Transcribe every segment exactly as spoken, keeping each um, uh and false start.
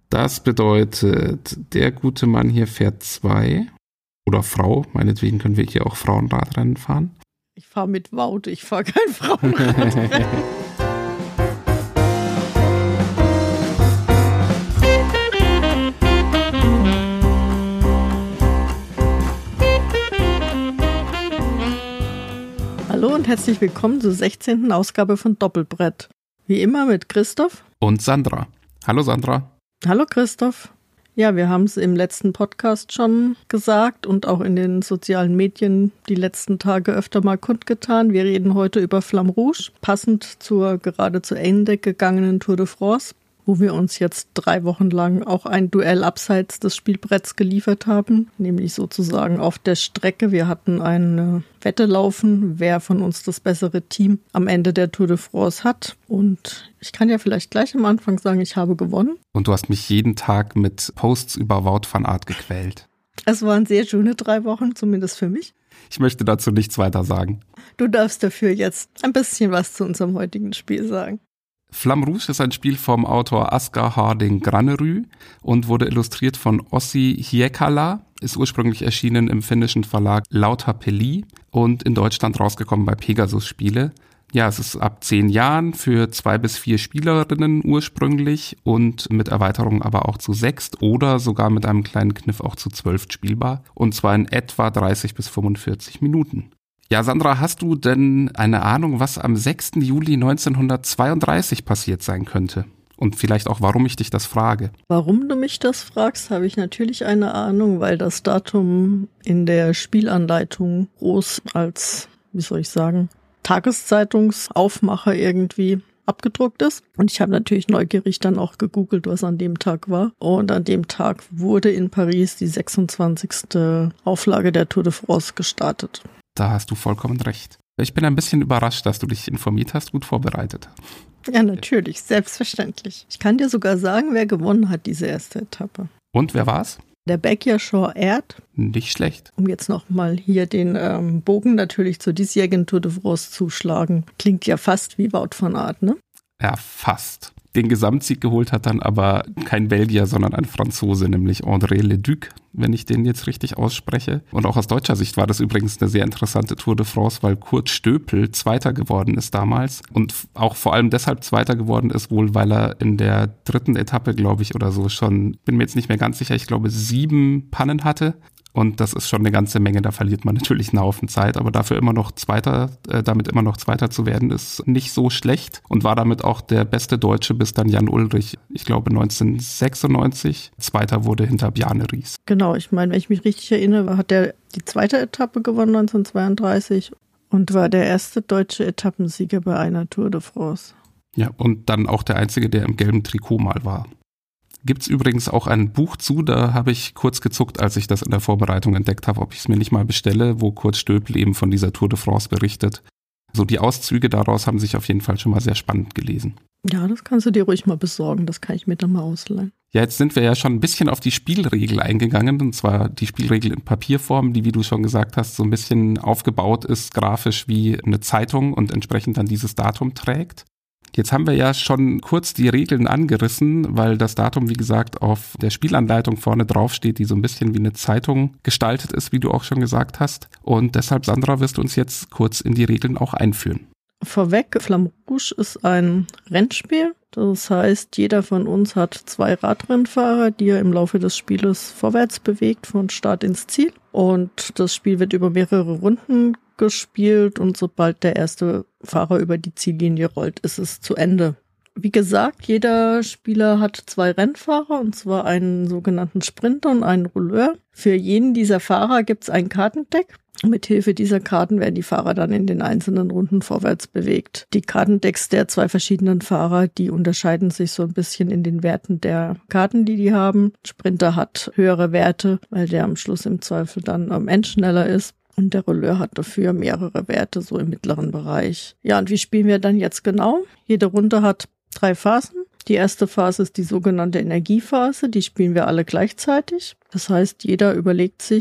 Das bedeutet, der gute Mann hier fährt zwei. Oder Frau, meinetwegen können wir hier auch Frauenradrennen fahren. Ich fahre mit Wout, ich fahre kein Frauenradrennen. Hallo und herzlich willkommen zur sechzehnten Ausgabe von Doppelbrett. Wie immer mit Christoph. Und Sandra. Hallo Sandra. Hallo Christoph. Ja, wir haben es im letzten Podcast schon gesagt und auch in den sozialen Medien die letzten Tage öfter mal kundgetan. Wir reden heute über Flamme Rouge, passend zur gerade zu Ende gegangenen Tour de France, wo wir uns jetzt drei Wochen lang auch ein Duell abseits des Spielbretts geliefert haben, nämlich sozusagen auf der Strecke. Wir hatten eine Wette laufen, wer von uns das bessere Team am Ende der Tour de France hat. Und ich kann ja vielleicht gleich am Anfang sagen, ich habe gewonnen. Und du hast mich jeden Tag mit Posts über Wout van Aert gequält. Es waren sehr schöne drei Wochen, zumindest für mich. Ich möchte dazu nichts weiter sagen. Du darfst dafür jetzt ein bisschen was zu unserem heutigen Spiel sagen. Flamme Rouge ist ein Spiel vom Autor Asger Harding Granerud und wurde illustriert von Ossi Hiekala, ist ursprünglich erschienen im finnischen Verlag Lautapeli und in Deutschland rausgekommen bei Pegasus Spiele. Ja, es ist ab zehn Jahren für zwei bis vier Spielerinnen ursprünglich und mit Erweiterungen aber auch zu sechs oder sogar mit einem kleinen Kniff auch zu zwölf spielbar und zwar in etwa dreißig bis fünfundvierzig Minuten. Ja, Sandra, hast du denn eine Ahnung, was am sechsten Juli neunzehnhundertzweiunddreißig passiert sein könnte? Und vielleicht auch, warum ich dich das frage. Warum du mich das fragst, habe ich natürlich eine Ahnung, weil das Datum in der Spielanleitung groß als, wie soll ich sagen, Tageszeitungsaufmacher irgendwie abgedruckt ist. Und ich habe natürlich neugierig dann auch gegoogelt, was an dem Tag war. Und an dem Tag wurde in Paris die sechsundzwanzigste Auflage der Tour de France gestartet. Da hast du vollkommen recht. Ich bin ein bisschen überrascht, dass du dich informiert hast, gut vorbereitet. Ja, natürlich, selbstverständlich. Ich kann dir sogar sagen, wer gewonnen hat, diese erste Etappe. Und wer war's? Der Belgier Sean Aert. Nicht schlecht. Um jetzt nochmal hier den ähm, Bogen natürlich zur diesjährigen Tour de France zu schlagen. Klingt ja fast wie Wout van Aert, ne? Ja, fast. Den Gesamtsieg geholt hat dann aber kein Belgier, sondern ein Franzose, nämlich André Leduc, wenn ich den jetzt richtig ausspreche. Und auch aus deutscher Sicht war das übrigens eine sehr interessante Tour de France, weil Kurt Stöpel Zweiter geworden ist damals und auch vor allem deshalb Zweiter geworden ist, wohl weil er in der dritten Etappe, glaube ich, oder so schon, bin mir jetzt nicht mehr ganz sicher, ich glaube sieben Pannen hatte. Und das ist schon eine ganze Menge, da verliert man natürlich einen Haufen Zeit, aber dafür immer noch Zweiter, äh, damit immer noch Zweiter zu werden, ist nicht so schlecht und war damit auch der beste Deutsche, bis dann Jan Ullrich, ich glaube neunzehnhundertsechsundneunzig, Zweiter wurde hinter Bjarne Ries. Genau, ich meine, wenn ich mich richtig erinnere, hat er die zweite Etappe gewonnen neunzehnhundertzweiunddreißig und war der erste deutsche Etappensieger bei einer Tour de France. Ja, und dann auch der einzige, der im gelben Trikot mal war. Gibt's übrigens auch ein Buch zu, da habe ich kurz gezuckt, als ich das in der Vorbereitung entdeckt habe, ob ich es mir nicht mal bestelle, wo Kurt Stöpel eben von dieser Tour de France berichtet. So die Auszüge daraus haben sich auf jeden Fall schon mal sehr spannend gelesen. Ja, das kannst du dir ruhig mal besorgen, das kann ich mir dann mal ausleihen. Ja, jetzt sind wir ja schon ein bisschen auf die Spielregel eingegangen, und zwar die Spielregel in Papierform, die, wie du schon gesagt hast, so ein bisschen aufgebaut ist, grafisch wie eine Zeitung und entsprechend dann dieses Datum trägt. Jetzt haben wir ja schon kurz die Regeln angerissen, weil das Datum, wie gesagt, auf der Spielanleitung vorne drauf steht, die so ein bisschen wie eine Zeitung gestaltet ist, wie du auch schon gesagt hast. Und deshalb, Sandra, wirst du uns jetzt kurz in die Regeln auch einführen. Vorweg, Flamme Rouge ist ein Rennspiel. Das heißt, jeder von uns hat zwei Radrennfahrer, die er im Laufe des Spieles vorwärts bewegt, von Start ins Ziel. Und das Spiel wird über mehrere Runden gespielt und sobald der erste Fahrer über die Ziellinie rollt, ist es zu Ende. Wie gesagt, jeder Spieler hat zwei Rennfahrer, und zwar einen sogenannten Sprinter und einen Rouleur. Für jeden dieser Fahrer gibt es ein Kartendeck. Mithilfe dieser Karten werden die Fahrer dann in den einzelnen Runden vorwärts bewegt. Die Kartendecks der zwei verschiedenen Fahrer, die unterscheiden sich so ein bisschen in den Werten der Karten, die die haben. Sprinter hat höhere Werte, weil der am Schluss im Zweifel dann am Ende schneller ist. Und der Rouleur hat dafür mehrere Werte, so im mittleren Bereich. Ja, und wie spielen wir dann jetzt genau? Jede Runde hat drei Phasen. Die erste Phase ist die sogenannte Energiephase. Die spielen wir alle gleichzeitig. Das heißt, jeder überlegt sich,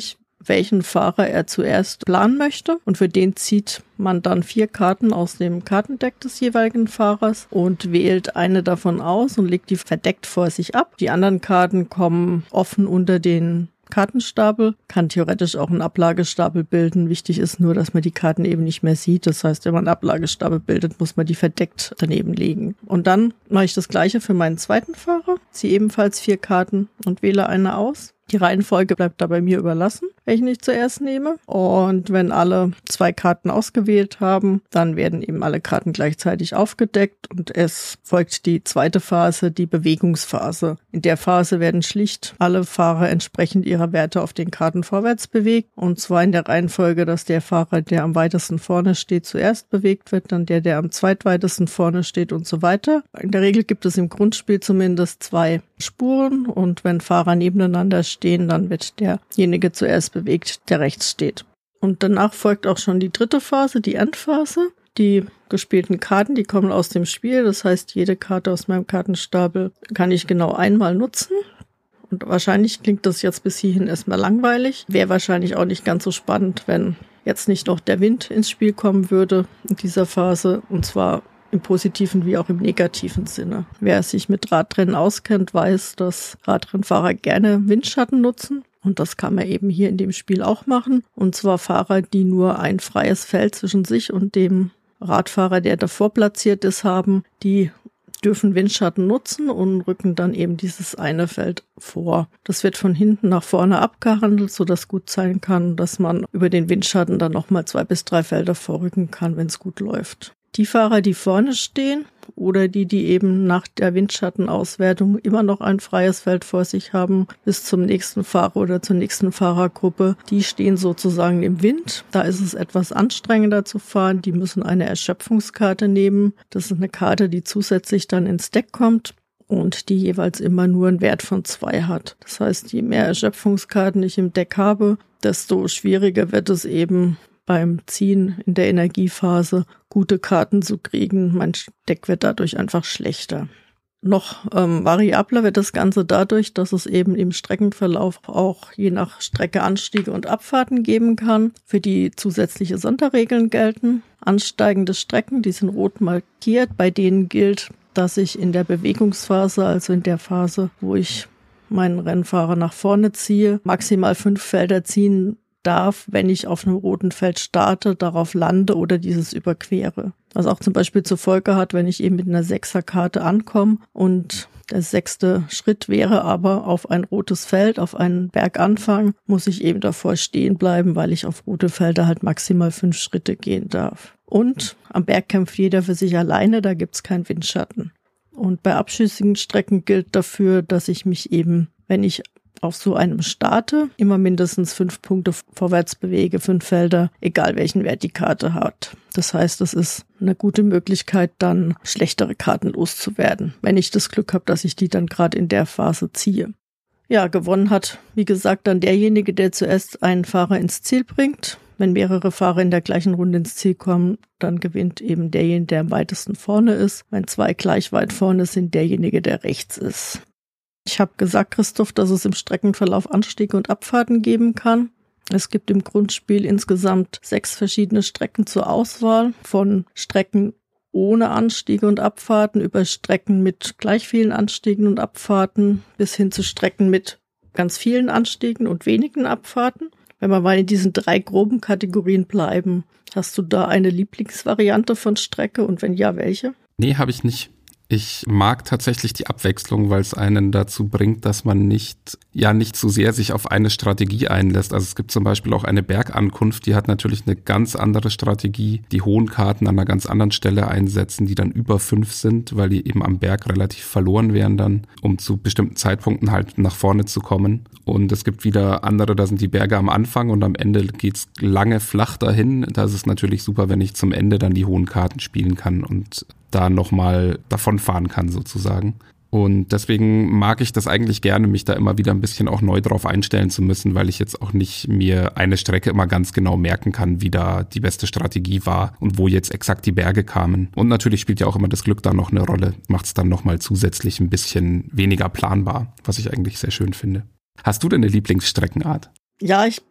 welchen Fahrer er zuerst planen möchte. Und für den zieht man dann vier Karten aus dem Kartendeck des jeweiligen Fahrers und wählt eine davon aus und legt die verdeckt vor sich ab. Die anderen Karten kommen offen unter den Kartenstapel, kann theoretisch auch einen Ablagestapel bilden. Wichtig ist nur, dass man die Karten eben nicht mehr sieht. Das heißt, wenn man einen Ablagestapel bildet, muss man die verdeckt daneben legen. Und dann mache ich das Gleiche für meinen zweiten Fahrer, ziehe ebenfalls vier Karten und wähle eine aus. Die Reihenfolge bleibt da bei mir überlassen, welchen ich zuerst nehme. Und wenn alle zwei Karten ausgewählt haben, dann werden eben alle Karten gleichzeitig aufgedeckt und es folgt die zweite Phase, die Bewegungsphase. In der Phase werden schlicht alle Fahrer entsprechend ihrer Werte auf den Karten vorwärts bewegt. Und zwar in der Reihenfolge, dass der Fahrer, der am weitesten vorne steht, zuerst bewegt wird, dann der, der am zweitweitesten vorne steht und so weiter. In der Regel gibt es im Grundspiel zumindest zwei Spuren und wenn Fahrer nebeneinander stehen, dann wird derjenige zuerst bewegt, der rechts steht. Und danach folgt auch schon die dritte Phase, die Endphase. Die gespielten Karten, die kommen aus dem Spiel. Das heißt, jede Karte aus meinem Kartenstapel kann ich genau einmal nutzen. Und wahrscheinlich klingt das jetzt bis hierhin erstmal langweilig. Wäre wahrscheinlich auch nicht ganz so spannend, wenn jetzt nicht noch der Wind ins Spiel kommen würde in dieser Phase. Und zwar im positiven wie auch im negativen Sinne. Wer sich mit Radrennen auskennt, weiß, dass Radrennfahrer gerne Windschatten nutzen. Und das kann man eben hier in dem Spiel auch machen. Und zwar Fahrer, die nur ein freies Feld zwischen sich und dem Radfahrer, der davor platziert ist, haben, die dürfen Windschatten nutzen und rücken dann eben dieses eine Feld vor. Das wird von hinten nach vorne abgehandelt, sodass gut sein kann, dass man über den Windschatten dann nochmal zwei bis drei Felder vorrücken kann, wenn es gut läuft. Die Fahrer, die vorne stehen oder die, die eben nach der Windschattenauswertung immer noch ein freies Feld vor sich haben, bis zum nächsten Fahrer oder zur nächsten Fahrergruppe, die stehen sozusagen im Wind. Da ist es etwas anstrengender zu fahren. Die müssen eine Erschöpfungskarte nehmen. Das ist eine Karte, die zusätzlich dann ins Deck kommt und die jeweils immer nur einen Wert von zwei hat. Das heißt, je mehr Erschöpfungskarten ich im Deck habe, desto schwieriger wird es eben, beim Ziehen in der Energiephase gute Karten zu kriegen. Mein Deck wird dadurch einfach schlechter. Noch ähm, variabler wird das Ganze dadurch, dass es eben im Streckenverlauf auch je nach Strecke Anstiege und Abfahrten geben kann, für die zusätzliche Sonderregeln gelten. Ansteigende Strecken, die sind rot markiert, bei denen gilt, dass ich in der Bewegungsphase, also in der Phase, wo ich meinen Rennfahrer nach vorne ziehe, maximal fünf Felder ziehen darf, wenn ich auf einem roten Feld starte, darauf lande oder dieses überquere. Was auch zum Beispiel zur Folge hat, wenn ich eben mit einer Sechserkarte ankomme und der sechste Schritt wäre aber auf ein rotes Feld, auf einen Berganfang, muss ich eben davor stehen bleiben, weil ich auf rote Felder halt maximal fünf Schritte gehen darf. Und am Berg kämpft jeder für sich alleine, da gibt's keinen Windschatten. Und bei abschüssigen Strecken gilt dafür, dass ich mich eben, wenn ich auf so einem starte, immer mindestens fünf Punkte vorwärts bewege, fünf Felder, egal welchen Wert die Karte hat. Das heißt, es ist eine gute Möglichkeit, dann schlechtere Karten loszuwerden, wenn ich das Glück habe, dass ich die dann gerade in der Phase ziehe. Ja, gewonnen hat, wie gesagt, dann derjenige, der zuerst einen Fahrer ins Ziel bringt. Wenn mehrere Fahrer in der gleichen Runde ins Ziel kommen, dann gewinnt eben derjenige, der am weitesten vorne ist. Wenn zwei gleich weit vorne sind, derjenige, der rechts ist. Ich habe gesagt, Christoph, dass es im Streckenverlauf Anstiege und Abfahrten geben kann. Es gibt im Grundspiel insgesamt sechs verschiedene Strecken zur Auswahl, von Strecken ohne Anstiege und Abfahrten über Strecken mit gleich vielen Anstiegen und Abfahrten bis hin zu Strecken mit ganz vielen Anstiegen und wenigen Abfahrten. Wenn wir mal in diesen drei groben Kategorien bleiben, hast du da eine Lieblingsvariante von Strecke und wenn ja, welche? Nee, habe ich nicht. Ich mag tatsächlich die Abwechslung, weil es einen dazu bringt, dass man nicht, ja, nicht zu sehr sich auf eine Strategie einlässt. Also es gibt zum Beispiel auch eine Bergankunft, die hat natürlich eine ganz andere Strategie, die hohen Karten an einer ganz anderen Stelle einsetzen, die dann über fünf sind, weil die eben am Berg relativ verloren wären dann, um zu bestimmten Zeitpunkten halt nach vorne zu kommen. Und es gibt wieder andere, da sind die Berge am Anfang und am Ende geht's lange flach dahin. Da ist es natürlich super, wenn ich zum Ende dann die hohen Karten spielen kann und da nochmal davonfahren kann sozusagen. Und deswegen mag ich das eigentlich gerne, mich da immer wieder ein bisschen auch neu drauf einstellen zu müssen, weil ich jetzt auch nicht mir eine Strecke immer ganz genau merken kann, wie da die beste Strategie war und wo jetzt exakt die Berge kamen. Und natürlich spielt ja auch immer das Glück da noch eine Rolle, macht es dann nochmal zusätzlich ein bisschen weniger planbar, was ich eigentlich sehr schön finde. Hast du denn eine Lieblingsstreckenart? Ja, ich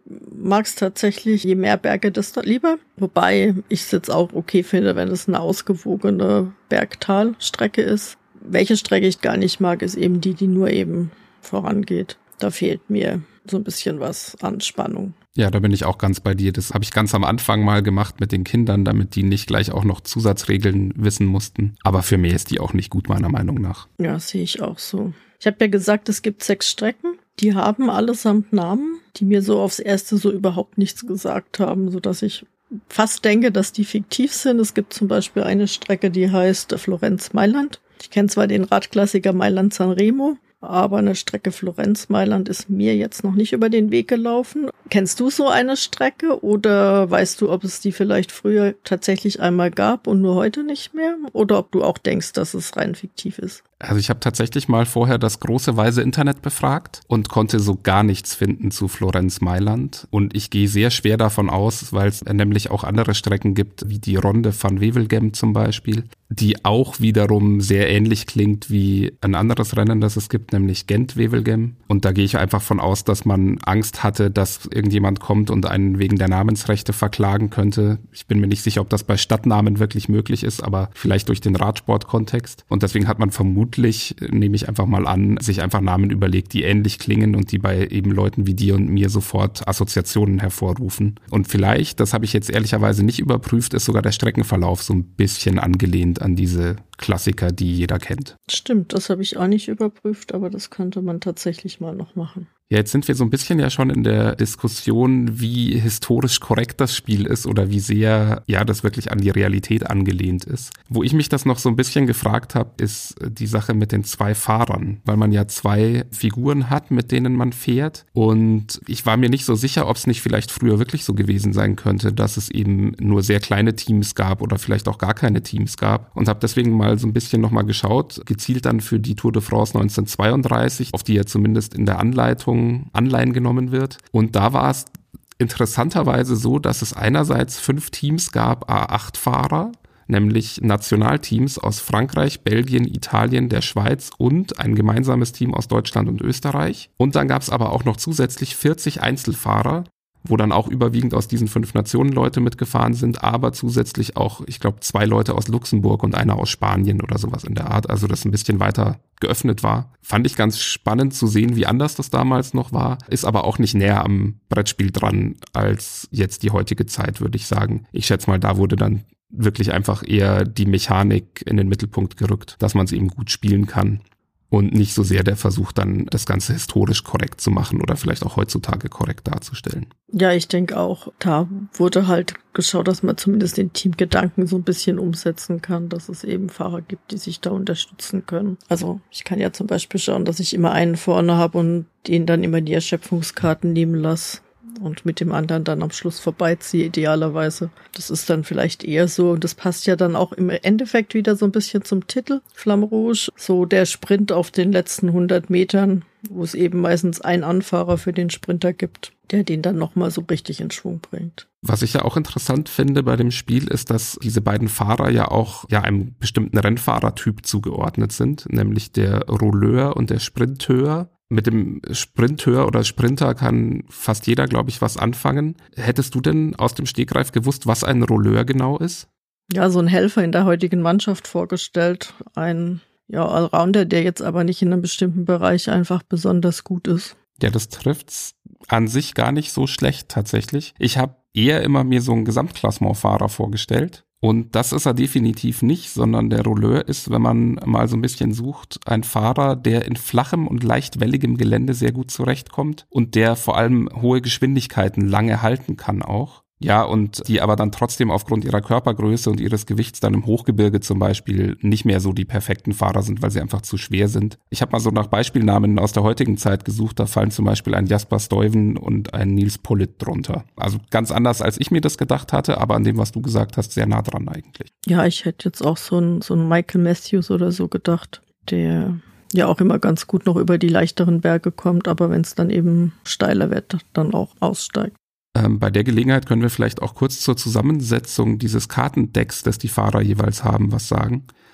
mag es tatsächlich, je mehr Berge, desto lieber. Wobei ich es jetzt auch okay finde, wenn es eine ausgewogene Bergtalstrecke ist. Welche Strecke ich gar nicht mag, ist eben die, die nur eben vorangeht. Da fehlt mir so ein bisschen was an Spannung. Ja, da bin ich auch ganz bei dir. Das habe ich ganz am Anfang mal gemacht mit den Kindern, damit die nicht gleich auch noch Zusatzregeln wissen mussten. Aber für mehr ist die auch nicht gut, meiner Meinung nach. Ja, sehe ich auch so. Ich habe ja gesagt, es gibt sechs Strecken. Die haben allesamt Namen, die mir so aufs Erste so überhaupt nichts gesagt haben, sodass ich fast denke, dass die fiktiv sind. Es gibt zum Beispiel eine Strecke, die heißt Florenz-Mailand. Ich kenne zwar den Radklassiker Mailand-Sanremo, aber eine Strecke Florenz-Mailand ist mir jetzt noch nicht über den Weg gelaufen. Kennst du so eine Strecke oder weißt du, ob es die vielleicht früher tatsächlich einmal gab und nur heute nicht mehr? Oder ob du auch denkst, dass es rein fiktiv ist? Also ich habe tatsächlich mal vorher das große weise Internet befragt und konnte so gar nichts finden zu Florenz-Mailand. Und ich gehe sehr schwer davon aus, weil es nämlich auch andere Strecken gibt, wie die Ronde van Wevelgem zum Beispiel, die auch wiederum sehr ähnlich klingt wie ein anderes Rennen, das es gibt, nämlich Gent-Wevelgem. Und da gehe ich einfach von aus, dass man Angst hatte, dass irgendjemand kommt und einen wegen der Namensrechte verklagen könnte. Ich bin mir nicht sicher, ob das bei Stadtnamen wirklich möglich ist, aber vielleicht durch den Radsportkontext. Und deswegen hat man vermutet, nehme ich einfach mal an, sich einfach Namen überlegt, die ähnlich klingen und die bei eben Leuten wie dir und mir sofort Assoziationen hervorrufen. Und vielleicht, das habe ich jetzt ehrlicherweise nicht überprüft, ist sogar der Streckenverlauf so ein bisschen angelehnt an diese Klassiker, die jeder kennt. Stimmt, das habe ich auch nicht überprüft, aber das könnte man tatsächlich mal noch machen. Ja, jetzt sind wir so ein bisschen ja schon in der Diskussion, wie historisch korrekt das Spiel ist oder wie sehr ja das wirklich an die Realität angelehnt ist. Wo ich mich das noch so ein bisschen gefragt habe, ist die Sache mit den zwei Fahrern, weil man ja zwei Figuren hat, mit denen man fährt. Und ich war mir nicht so sicher, ob es nicht vielleicht früher wirklich so gewesen sein könnte, dass es eben nur sehr kleine Teams gab oder vielleicht auch gar keine Teams gab. Und habe deswegen mal so ein bisschen nochmal geschaut, gezielt dann für die Tour de France neunzehnhundertzweiunddreißig, auf die ja zumindest in der Anleitung Anleihen genommen wird. Und da war es interessanterweise so, dass es einerseits fünf Teams gab, à acht Fahrer, nämlich Nationalteams aus Frankreich, Belgien, Italien, der Schweiz und ein gemeinsames Team aus Deutschland und Österreich. Und dann gab es aber auch noch zusätzlich vierzig Einzelfahrer, wo dann auch überwiegend aus diesen fünf Nationen Leute mitgefahren sind, aber zusätzlich auch, ich glaube, zwei Leute aus Luxemburg und einer aus Spanien oder sowas in der Art, also das ein bisschen weiter geöffnet war. Fand ich ganz spannend zu sehen, wie anders das damals noch war, ist aber auch nicht näher am Brettspiel dran als jetzt die heutige Zeit, würde ich sagen. Ich schätze mal, da wurde dann wirklich einfach eher die Mechanik in den Mittelpunkt gerückt, dass man es eben gut spielen kann. Und nicht so sehr der Versuch, dann das Ganze historisch korrekt zu machen oder vielleicht auch heutzutage korrekt darzustellen. Ja, ich denke auch, da wurde halt geschaut, dass man zumindest den Teamgedanken so ein bisschen umsetzen kann, dass es eben Fahrer gibt, die sich da unterstützen können. Also ich kann ja zum Beispiel schauen, dass ich immer einen vorne habe und den dann immer die Erschöpfungskarten nehmen lasse und mit dem anderen dann am Schluss vorbeiziehe, idealerweise. Das ist dann vielleicht eher so, und das passt ja dann auch im Endeffekt wieder so ein bisschen zum Titel Flamme Rouge, so der Sprint auf den letzten hundert Metern, wo es eben meistens einen Anfahrer für den Sprinter gibt, der den dann nochmal so richtig in Schwung bringt. Was ich ja auch interessant finde bei dem Spiel ist, dass diese beiden Fahrer ja auch ja einem bestimmten Rennfahrertyp zugeordnet sind, nämlich der Rouleur und der Sprinteur. Mit dem Sprinteur oder Sprinter kann fast jeder, glaube ich, was anfangen. Hättest du denn aus dem Stegreif gewusst, was ein Rouleur genau ist? Ja, so ein Helfer in der heutigen Mannschaft vorgestellt. Ein ja, Allrounder, der jetzt aber nicht in einem bestimmten Bereich einfach besonders gut ist. Ja, das trifft's an sich gar nicht so schlecht tatsächlich. Ich habe eher immer mir so einen Gesamtklassementfahrer vorgestellt. Und das ist er definitiv nicht, sondern der Rouleur ist, wenn man mal so ein bisschen sucht, ein Fahrer, der in flachem und leicht welligem Gelände sehr gut zurechtkommt und der vor allem hohe Geschwindigkeiten lange halten kann auch. Ja, und die aber dann trotzdem aufgrund ihrer Körpergröße und ihres Gewichts dann im Hochgebirge zum Beispiel nicht mehr so die perfekten Fahrer sind, weil sie einfach zu schwer sind. Ich habe mal so nach Beispielnamen aus der heutigen Zeit gesucht, da fallen zum Beispiel ein Jasper Stuyven und ein Nils Politt drunter. Also ganz anders, als ich mir das gedacht hatte, aber an dem, was du gesagt hast, sehr nah dran eigentlich. Ja, ich hätte jetzt auch so einen so einen Michael Matthews oder so gedacht, der ja auch immer ganz gut noch über die leichteren Berge kommt, aber wenn es dann eben steiler wird, dann auch aussteigt. Bei der Gelegenheit können wir vielleicht auch kurz zur Zusammensetzung dieses Kartendecks, das die Fahrer jeweils haben, was sagen.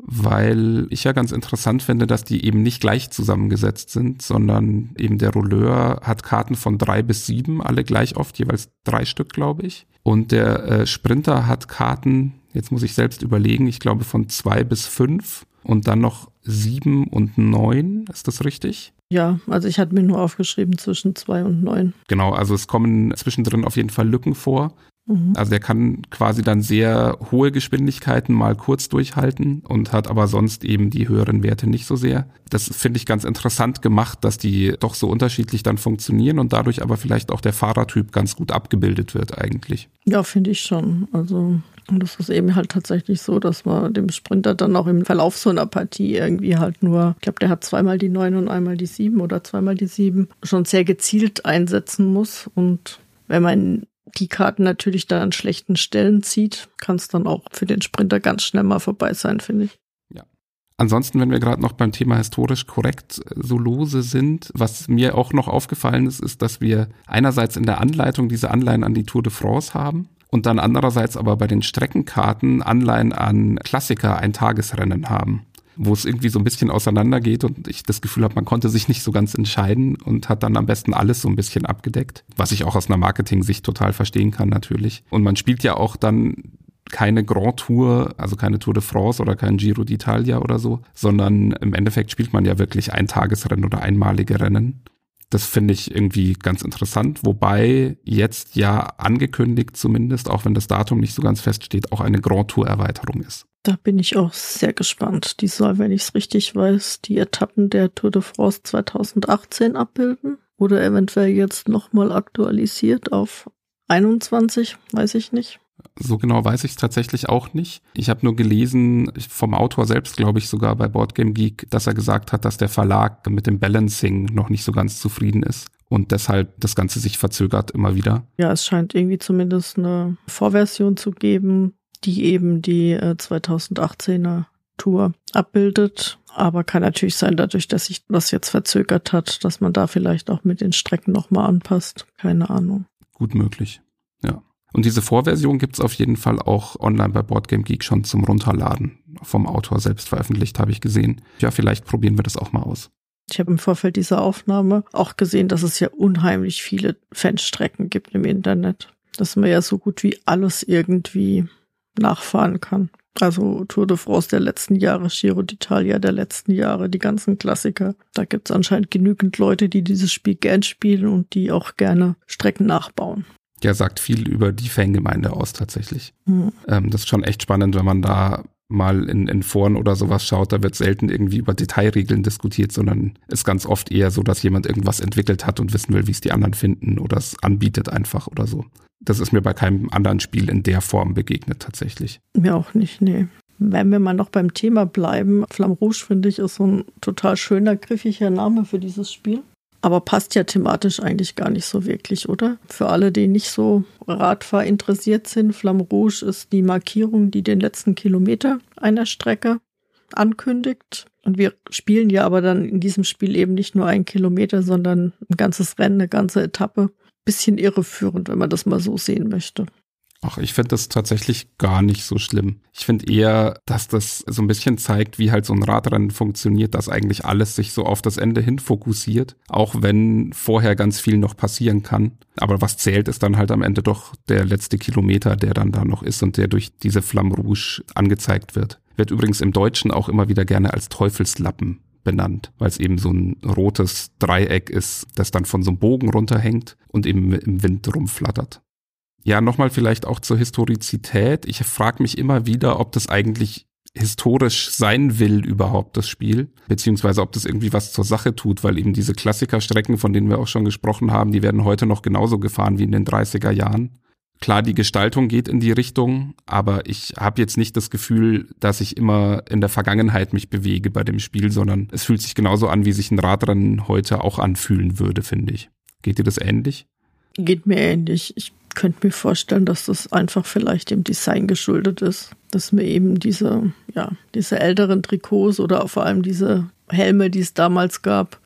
weil ich ja ganz interessant finde, dass die eben nicht gleich zusammengesetzt sind, sondern eben der Rouleur hat Karten von drei bis sieben, alle gleich oft, jeweils drei Stück, glaube ich. Und der äh, Sprinter hat Karten, jetzt muss ich selbst überlegen, ich glaube von zwei bis fünf und dann noch sieben und neun, ist das richtig? Ja, also ich hatte mir nur aufgeschrieben zwischen zwei und neun. Genau, also es kommen zwischendrin auf jeden Fall Lücken vor. Mhm. Also der kann quasi dann sehr hohe Geschwindigkeiten mal kurz durchhalten und hat aber sonst eben die höheren Werte nicht so sehr. Das finde ich ganz interessant gemacht, dass die doch so unterschiedlich dann funktionieren und dadurch aber vielleicht auch der Fahrertyp ganz gut abgebildet wird eigentlich. Ja, finde ich schon. Also und das ist eben halt tatsächlich so, dass man dem Sprinter dann auch im Verlauf so einer Partie irgendwie halt nur, ich glaube, der hat zweimal die neun und einmal die sieben oder zweimal die sieben, schon sehr gezielt einsetzen muss. Und wenn man die Karten natürlich dann an schlechten Stellen zieht, kann es dann auch für den Sprinter ganz schnell mal vorbei sein, finde ich. Ja. Ansonsten, wenn wir gerade noch beim Thema historisch korrekt so lose sind, was mir auch noch aufgefallen ist, ist, dass wir einerseits in der Anleitung diese Anleihen an die Tour de France haben und dann andererseits aber bei den Streckenkarten Anleihen an Klassiker, Eintagesrennen haben, wo es irgendwie so ein bisschen auseinandergeht und ich das Gefühl habe, man konnte sich nicht so ganz entscheiden und hat dann am besten alles so ein bisschen abgedeckt, was ich auch aus einer Marketing-Sicht total verstehen kann natürlich. Und man spielt ja auch dann keine Grand Tour, also keine Tour de France oder kein Giro d'Italia oder so, sondern im Endeffekt spielt man ja wirklich Eintagesrennen oder einmalige Rennen. Das finde ich irgendwie ganz interessant, wobei jetzt ja angekündigt zumindest, auch wenn das Datum nicht so ganz feststeht, auch eine Grand Tour Erweiterung ist. Da bin ich auch sehr gespannt. Die soll, wenn ich es richtig weiß, die Etappen der Tour de France zweitausendachtzehn abbilden oder eventuell jetzt nochmal aktualisiert auf einundzwanzig, weiß ich nicht. So genau weiß ich es tatsächlich auch nicht. Ich habe nur gelesen, vom Autor selbst, glaube ich, sogar bei Boardgame Geek, dass er gesagt hat, dass der Verlag mit dem Balancing noch nicht so ganz zufrieden ist und deshalb das Ganze sich verzögert immer wieder. Ja, es scheint irgendwie zumindest eine Vorversion zu geben, die eben die äh, zweitausendachtzehner Tour abbildet. Aber kann natürlich sein, dadurch, dass sich das jetzt verzögert hat, dass man da vielleicht auch mit den Strecken nochmal anpasst. Keine Ahnung. Gut möglich, ja. Und diese Vorversion gibt's auf jeden Fall auch online bei Boardgame Geek schon zum Runterladen. Vom Autor selbst veröffentlicht, habe ich gesehen. Ja, vielleicht probieren wir das auch mal aus. Ich habe im Vorfeld dieser Aufnahme auch gesehen, dass es ja unheimlich viele Fanstrecken gibt im Internet. Dass man ja so gut wie alles irgendwie nachfahren kann. Also Tour de France der letzten Jahre, Giro d'Italia der letzten Jahre, die ganzen Klassiker. Da gibt's anscheinend genügend Leute, die dieses Spiel gern spielen und die auch gerne Strecken nachbauen. Ja, sagt viel über die Fangemeinde aus tatsächlich. Hm. Ähm, das ist schon echt spannend, wenn man da mal in, in Foren oder sowas schaut. Da wird selten irgendwie über Detailregeln diskutiert, sondern ist ganz oft eher so, dass jemand irgendwas entwickelt hat und wissen will, wie es die anderen finden oder es anbietet einfach oder so. Das ist mir bei keinem anderen Spiel in der Form begegnet tatsächlich. Mir auch nicht, nee. Wenn wir mal noch beim Thema bleiben, Flamme Rouge, finde ich, ist so ein total schöner, griffiger Name für dieses Spiel. Aber passt ja thematisch eigentlich gar nicht so wirklich, oder? Für alle, die nicht so Radfahr interessiert sind, Flamme Rouge ist die Markierung, die den letzten Kilometer einer Strecke ankündigt. Und wir spielen ja aber dann in diesem Spiel eben nicht nur einen Kilometer, sondern ein ganzes Rennen, eine ganze Etappe. Bisschen irreführend, wenn man das mal so sehen möchte. Ach, ich finde das tatsächlich gar nicht so schlimm. Ich finde eher, dass das so ein bisschen zeigt, wie halt so ein Radrennen funktioniert, dass eigentlich alles sich so auf das Ende hin fokussiert, auch wenn vorher ganz viel noch passieren kann. Aber was zählt, ist dann halt am Ende doch der letzte Kilometer, der dann da noch ist und der durch diese Flamme Rouge angezeigt wird. Wird übrigens im Deutschen auch immer wieder gerne als Teufelslappen benannt, weil es eben so ein rotes Dreieck ist, das dann von so einem Bogen runterhängt und eben im Wind rumflattert. Ja, nochmal vielleicht auch zur Historizität. Ich frage mich immer wieder, ob das eigentlich historisch sein will überhaupt, das Spiel, beziehungsweise ob das irgendwie was zur Sache tut, weil eben diese Klassikerstrecken, von denen wir auch schon gesprochen haben, die werden heute noch genauso gefahren wie in den dreißiger Jahren. Klar, die Gestaltung geht in die Richtung, aber ich habe jetzt nicht das Gefühl, dass ich immer in der Vergangenheit mich bewege bei dem Spiel, sondern es fühlt sich genauso an, wie sich ein Radrennen heute auch anfühlen würde, finde ich. Geht dir das ähnlich? Geht mir ähnlich. Ich könnte mir vorstellen, dass das einfach vielleicht dem Design geschuldet ist, dass mir eben diese, ja, diese älteren Trikots oder vor allem diese Helme, die es damals gab,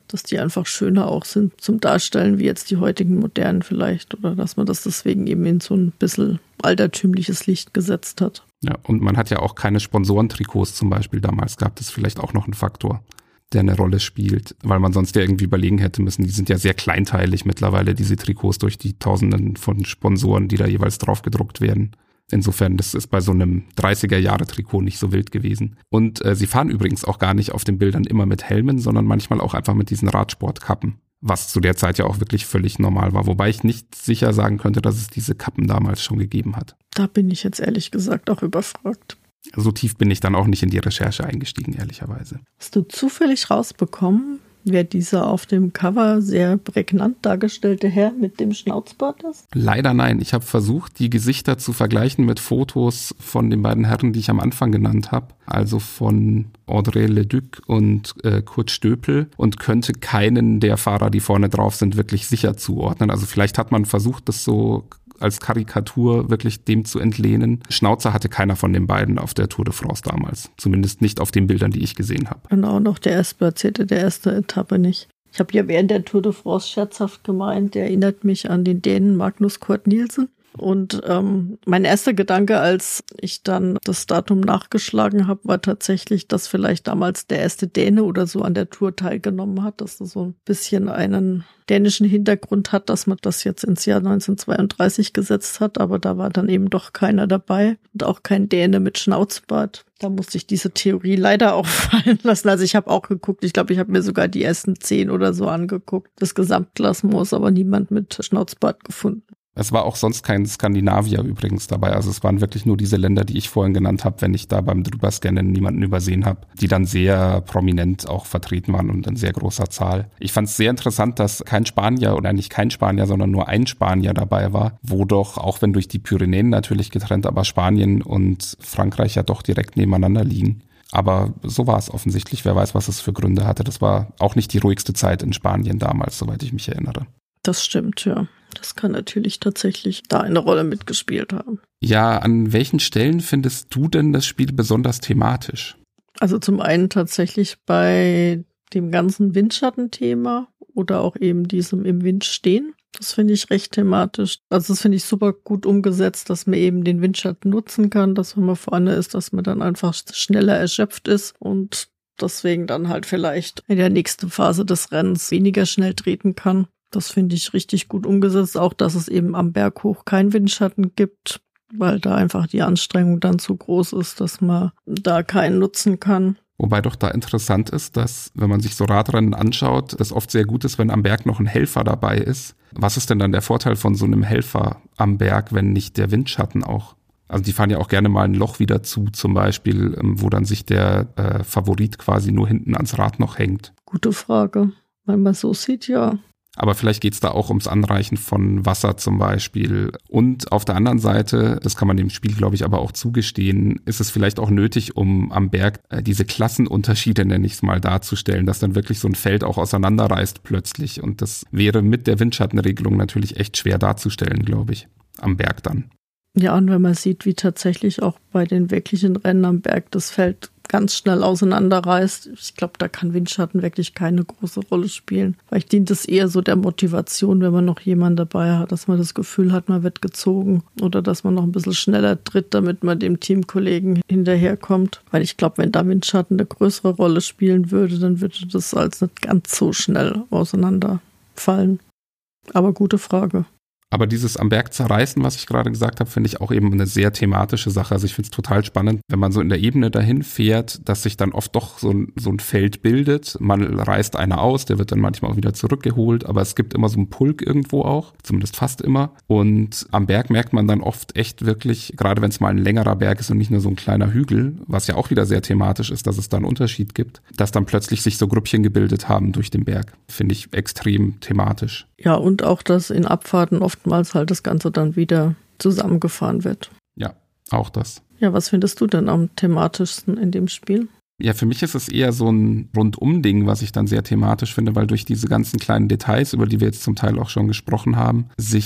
dass die einfach schöner auch sind zum Darstellen, wie jetzt die heutigen modernen vielleicht. Oder dass man das deswegen eben in so ein bisschen altertümliches Licht gesetzt hat. Ja, und man hat ja auch keine Sponsorentrikots zum Beispiel damals gehabt. Das ist vielleicht auch noch ein Faktor, der eine Rolle spielt, weil man sonst ja irgendwie überlegen hätte müssen, die sind ja sehr kleinteilig mittlerweile, diese Trikots, durch die Tausenden von Sponsoren, die da jeweils drauf gedruckt werden. Insofern, das ist bei so einem dreißiger-Jahre-Trikot nicht so wild gewesen. Und äh, sie fahren übrigens auch gar nicht auf den Bildern immer mit Helmen, sondern manchmal auch einfach mit diesen Radsportkappen, was zu der Zeit ja auch wirklich völlig normal war. Wobei ich nicht sicher sagen könnte, dass es diese Kappen damals schon gegeben hat. Da bin ich jetzt ehrlich gesagt auch überfragt. So tief bin ich dann auch nicht in die Recherche eingestiegen, ehrlicherweise. Hast du zufällig rausbekommen, wer dieser auf dem Cover sehr prägnant dargestellte Herr mit dem Schnauzbart ist? Leider nein. Ich habe versucht, die Gesichter zu vergleichen mit Fotos von den beiden Herren, die ich am Anfang genannt habe. Also von Audrey Leduc und äh, Kurt Stöpel, und könnte keinen der Fahrer, die vorne drauf sind, wirklich sicher zuordnen. Also vielleicht hat man versucht, das so als Karikatur wirklich dem zu entlehnen. Schnauzer hatte keiner von den beiden auf der Tour de France damals. Zumindest nicht auf den Bildern, die ich gesehen habe. Genau, noch der erstplatzierte der erste Etappe nicht. Ich habe ja während der Tour de France scherzhaft gemeint, der erinnert mich an den Dänen Magnus Cort Nielsen. Und ähm, mein erster Gedanke, als ich dann das Datum nachgeschlagen habe, war tatsächlich, dass vielleicht damals der erste Däne oder so an der Tour teilgenommen hat, dass das so ein bisschen einen dänischen Hintergrund hat, dass man das jetzt ins Jahr neunzehnhundertzweiunddreißig gesetzt hat, aber da war dann eben doch keiner dabei und auch kein Däne mit Schnauzbart. Da musste ich diese Theorie leider auch fallen lassen. Also ich habe auch geguckt, ich glaube, ich habe mir sogar die ersten zehn oder so angeguckt, das Gesamtklassements, aber niemand mit Schnauzbart gefunden. Es war auch sonst kein Skandinavier übrigens dabei. Also es waren wirklich nur diese Länder, die ich vorhin genannt habe, wenn ich da beim Drüberscannen niemanden übersehen habe, die dann sehr prominent auch vertreten waren und in sehr großer Zahl. Ich fand es sehr interessant, dass kein Spanier oder nicht kein Spanier, sondern nur ein Spanier dabei war, wo doch, auch wenn durch die Pyrenäen natürlich getrennt, aber Spanien und Frankreich ja doch direkt nebeneinander liegen. Aber so war es offensichtlich. Wer weiß, was es für Gründe hatte. Das war auch nicht die ruhigste Zeit in Spanien damals, soweit ich mich erinnere. Das stimmt, ja. Das kann natürlich tatsächlich da eine Rolle mitgespielt haben. Ja, an welchen Stellen findest du denn das Spiel besonders thematisch? Also zum einen tatsächlich bei dem ganzen Windschattenthema oder auch eben diesem im Wind stehen. Das finde ich recht thematisch. Also das finde ich super gut umgesetzt, dass man eben den Windschatten nutzen kann, dass wenn man vorne ist, dass man dann einfach schneller erschöpft ist und deswegen dann halt vielleicht in der nächsten Phase des Rennens weniger schnell treten kann. Das finde ich richtig gut umgesetzt, auch dass es eben am Berg hoch keinen Windschatten gibt, weil da einfach die Anstrengung dann zu groß ist, dass man da keinen nutzen kann. Wobei doch da interessant ist, dass, wenn man sich so Radrennen anschaut, das oft sehr gut ist, wenn am Berg noch ein Helfer dabei ist. Was ist denn dann der Vorteil von so einem Helfer am Berg, wenn nicht der Windschatten auch? Also die fahren ja auch gerne mal ein Loch wieder zu, zum Beispiel, wo dann sich der äh, Favorit quasi nur hinten ans Rad noch hängt. Gute Frage, wenn man so sieht, ja. Aber vielleicht geht es da auch ums Anreichen von Wasser zum Beispiel. Und auf der anderen Seite, das kann man dem Spiel, glaube ich, aber auch zugestehen, ist es vielleicht auch nötig, um am Berg äh, diese Klassenunterschiede, nenne ich es mal, darzustellen, dass dann wirklich so ein Feld auch auseinanderreißt plötzlich. Und das wäre mit der Windschattenregelung natürlich echt schwer darzustellen, glaube ich, am Berg dann. Ja, und wenn man sieht, wie tatsächlich auch bei den wirklichen Rennen am Berg das Feld ganz schnell auseinanderreißt, ich glaube, da kann Windschatten wirklich keine große Rolle spielen. Vielleicht dient es eher so der Motivation, wenn man noch jemanden dabei hat, dass man das Gefühl hat, man wird gezogen oder dass man noch ein bisschen schneller tritt, damit man dem Teamkollegen hinterherkommt. Weil ich glaube, wenn da Windschatten eine größere Rolle spielen würde, dann würde das als nicht ganz so schnell auseinanderfallen. Aber gute Frage. Aber dieses am Berg zerreißen, was ich gerade gesagt habe, finde ich auch eben eine sehr thematische Sache. Also ich finde es total spannend, wenn man so in der Ebene dahin fährt, dass sich dann oft doch so ein, so ein Feld bildet. Man reißt einer aus, der wird dann manchmal auch wieder zurückgeholt, aber es gibt immer so einen Pulk irgendwo auch, zumindest fast immer. Und am Berg merkt man dann oft echt wirklich, gerade wenn es mal ein längerer Berg ist und nicht nur so ein kleiner Hügel, was ja auch wieder sehr thematisch ist, dass es da einen Unterschied gibt, dass dann plötzlich sich so Grüppchen gebildet haben durch den Berg. Finde ich extrem thematisch. Ja, und auch, dass in Abfahrten oftmals halt das Ganze dann wieder zusammengefahren wird. Ja, auch das. Ja, was findest du denn am thematischsten in dem Spiel? Ja, für mich ist es eher so ein Rundum-Ding, was ich dann sehr thematisch finde, weil durch diese ganzen kleinen Details, über die wir jetzt zum Teil auch schon gesprochen haben, sich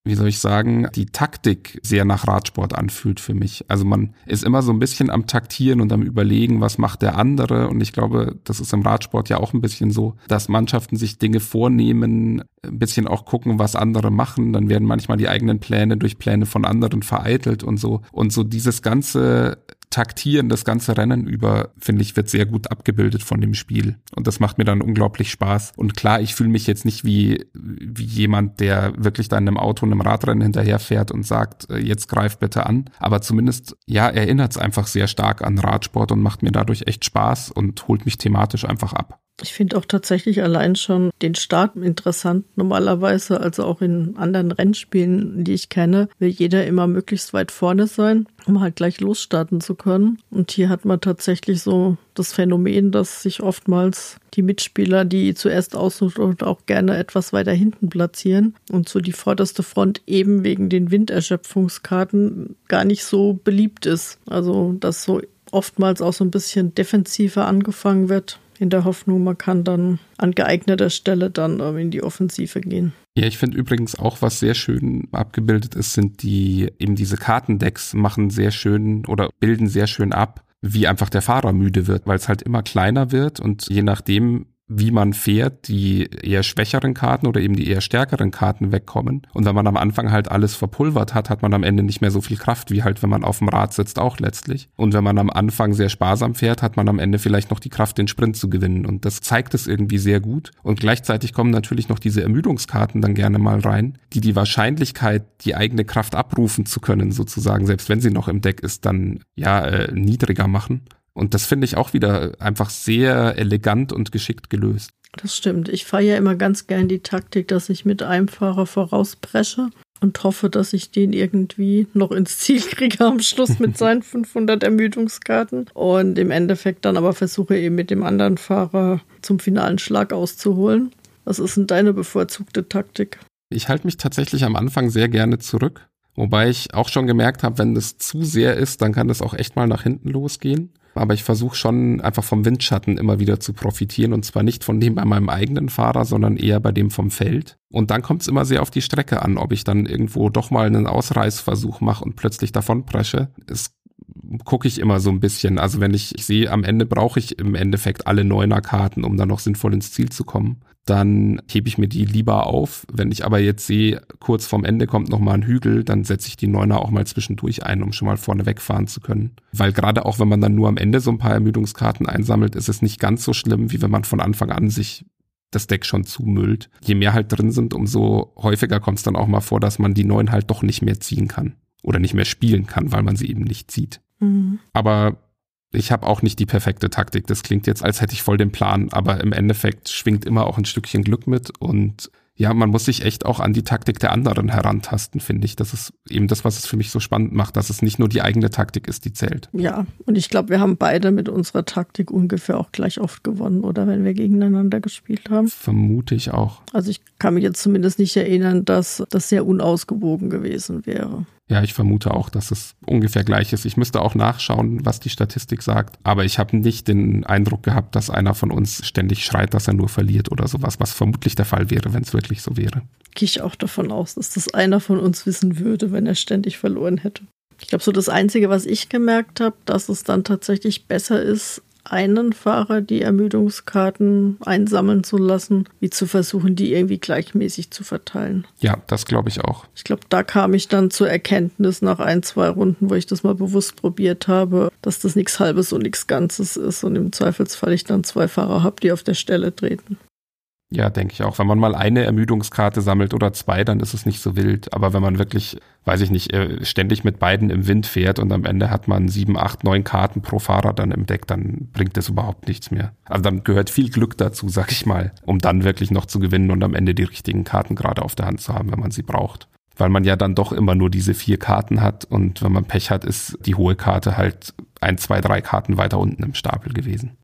wie soll ich sagen, die Taktik sehr nach Radsport anfühlt für mich. Also man ist immer so ein bisschen am Taktieren und am Überlegen, was macht der andere. Und ich glaube, das ist im Radsport ja auch ein bisschen so, dass Mannschaften sich Dinge vornehmen, ein bisschen auch gucken, was andere machen. Dann werden manchmal die eigenen Pläne durch Pläne von anderen vereitelt und so. Und so dieses ganze Taktieren, das ganze Rennen über, finde ich, wird sehr gut abgebildet von dem Spiel. Und das macht mir dann unglaublich Spaß. Und klar, ich fühle mich jetzt nicht wie, wie jemand, der wirklich da in einem Auto, in einem Radrennen hinterherfährt und sagt, jetzt greif bitte an. Aber zumindest, ja, erinnert es einfach sehr stark an Radsport und macht mir dadurch echt Spaß und holt mich thematisch einfach ab. Ich finde auch tatsächlich allein schon den Start interessant. Normalerweise, also auch in anderen Rennspielen, die ich kenne, will jeder immer möglichst weit vorne sein, um halt gleich losstarten zu können. Und hier hat man tatsächlich so das Phänomen, dass sich oftmals die Mitspieler, die zuerst aussuchen und auch gerne etwas weiter hinten platzieren und so die vorderste Front eben wegen den Winderschöpfungskarten gar nicht so beliebt ist. Also, dass so oftmals auch so ein bisschen defensiver angefangen wird, in der Hoffnung, man kann dann an geeigneter Stelle dann in die Offensive gehen. Ja, ich finde übrigens auch, was sehr schön abgebildet ist, sind die, eben diese Kartendecks machen sehr schön oder bilden sehr schön ab, wie einfach der Fahrer müde wird, weil es halt immer kleiner wird und je nachdem, wie man fährt, die eher schwächeren Karten oder eben die eher stärkeren Karten wegkommen. Und wenn man am Anfang halt alles verpulvert hat, hat man am Ende nicht mehr so viel Kraft, wie halt, wenn man auf dem Rad sitzt, auch letztlich. Und wenn man am Anfang sehr sparsam fährt, hat man am Ende vielleicht noch die Kraft, den Sprint zu gewinnen. Und das zeigt es irgendwie sehr gut. Und gleichzeitig kommen natürlich noch diese Ermüdungskarten dann gerne mal rein, die die Wahrscheinlichkeit, die eigene Kraft abrufen zu können, sozusagen, selbst wenn sie noch im Deck ist, dann ja äh, niedriger machen. Und das finde ich auch wieder einfach sehr elegant und geschickt gelöst. Das stimmt. Ich fahre ja immer ganz gern die Taktik, dass ich mit einem Fahrer vorauspresche und hoffe, dass ich den irgendwie noch ins Ziel kriege am Schluss mit seinen fünfhundert Ermüdungskarten. Und im Endeffekt dann aber versuche eben mit dem anderen Fahrer zum finalen Schlag auszuholen. Was ist denn deine bevorzugte Taktik? Ich halte mich tatsächlich am Anfang sehr gerne zurück. Wobei ich auch schon gemerkt habe, wenn das zu sehr ist, dann kann das auch echt mal nach hinten losgehen. Aber ich versuche schon einfach vom Windschatten immer wieder zu profitieren und zwar nicht von dem bei meinem eigenen Fahrer, sondern eher bei dem vom Feld. Und dann kommt es immer sehr auf die Strecke an, ob ich dann irgendwo doch mal einen Ausreißversuch mache und plötzlich davonpresche. Es gucke ich immer so ein bisschen. Also wenn ich, ich sehe, am Ende brauche ich im Endeffekt alle Neuner-Karten, um dann noch sinnvoll ins Ziel zu kommen. Dann hebe ich mir die lieber auf. Wenn ich aber jetzt sehe, kurz vorm Ende kommt noch mal ein Hügel, dann setze ich die Neuner auch mal zwischendurch ein, um schon mal vorne wegfahren zu können. Weil gerade auch wenn man dann nur am Ende so ein paar Ermüdungskarten einsammelt, ist es nicht ganz so schlimm, wie wenn man von Anfang an sich das Deck schon zumüllt. Je mehr halt drin sind, umso häufiger kommt es dann auch mal vor, dass man die Neun halt doch nicht mehr ziehen kann. Oder nicht mehr spielen kann, weil man sie eben nicht zieht. Mhm. Aber ich habe auch nicht die perfekte Taktik. Das klingt jetzt, als hätte ich voll den Plan, aber im Endeffekt schwingt immer auch ein Stückchen Glück mit und ja, man muss sich echt auch an die Taktik der anderen herantasten, finde ich. Das ist eben das, was es für mich so spannend macht, dass es nicht nur die eigene Taktik ist, die zählt. Ja, und ich glaube, wir haben beide mit unserer Taktik ungefähr auch gleich oft gewonnen, oder wenn wir gegeneinander gespielt haben. Vermute ich auch. Also ich kann mich jetzt zumindest nicht erinnern, dass das sehr unausgewogen gewesen wäre. Ja, ich vermute auch, dass es ungefähr gleich ist. Ich müsste auch nachschauen, was die Statistik sagt. Aber ich habe nicht den Eindruck gehabt, dass einer von uns ständig schreit, dass er nur verliert oder sowas, was vermutlich der Fall wäre, wenn es wirklich so wäre. Gehe ich auch davon aus, dass das einer von uns wissen würde, wenn er ständig verloren hätte. Ich glaube, so das Einzige, was ich gemerkt habe, dass es dann tatsächlich besser ist, einen Fahrer die Ermüdungskarten einsammeln zu lassen, wie zu versuchen, die irgendwie gleichmäßig zu verteilen. Ja, das glaube ich auch. Ich glaube, da kam ich dann zur Erkenntnis nach ein, zwei Runden, wo ich das mal bewusst probiert habe, dass das nichts Halbes und nichts Ganzes ist und im Zweifelsfall ich dann zwei Fahrer habe, die auf der Stelle treten. Ja, denke ich auch. Wenn man mal eine Ermüdungskarte sammelt oder zwei, dann ist es nicht so wild. Aber wenn man wirklich, weiß ich nicht, ständig mit beiden im Wind fährt und am Ende hat man sieben, acht, neun Karten pro Fahrer dann im Deck, dann bringt das überhaupt nichts mehr. Also dann gehört viel Glück dazu, sag ich mal, um dann wirklich noch zu gewinnen und am Ende die richtigen Karten gerade auf der Hand zu haben, wenn man sie braucht. Weil man ja dann doch immer nur diese vier Karten hat und wenn man Pech hat, ist die hohe Karte halt ein, zwei, drei Karten weiter unten im Stapel gewesen.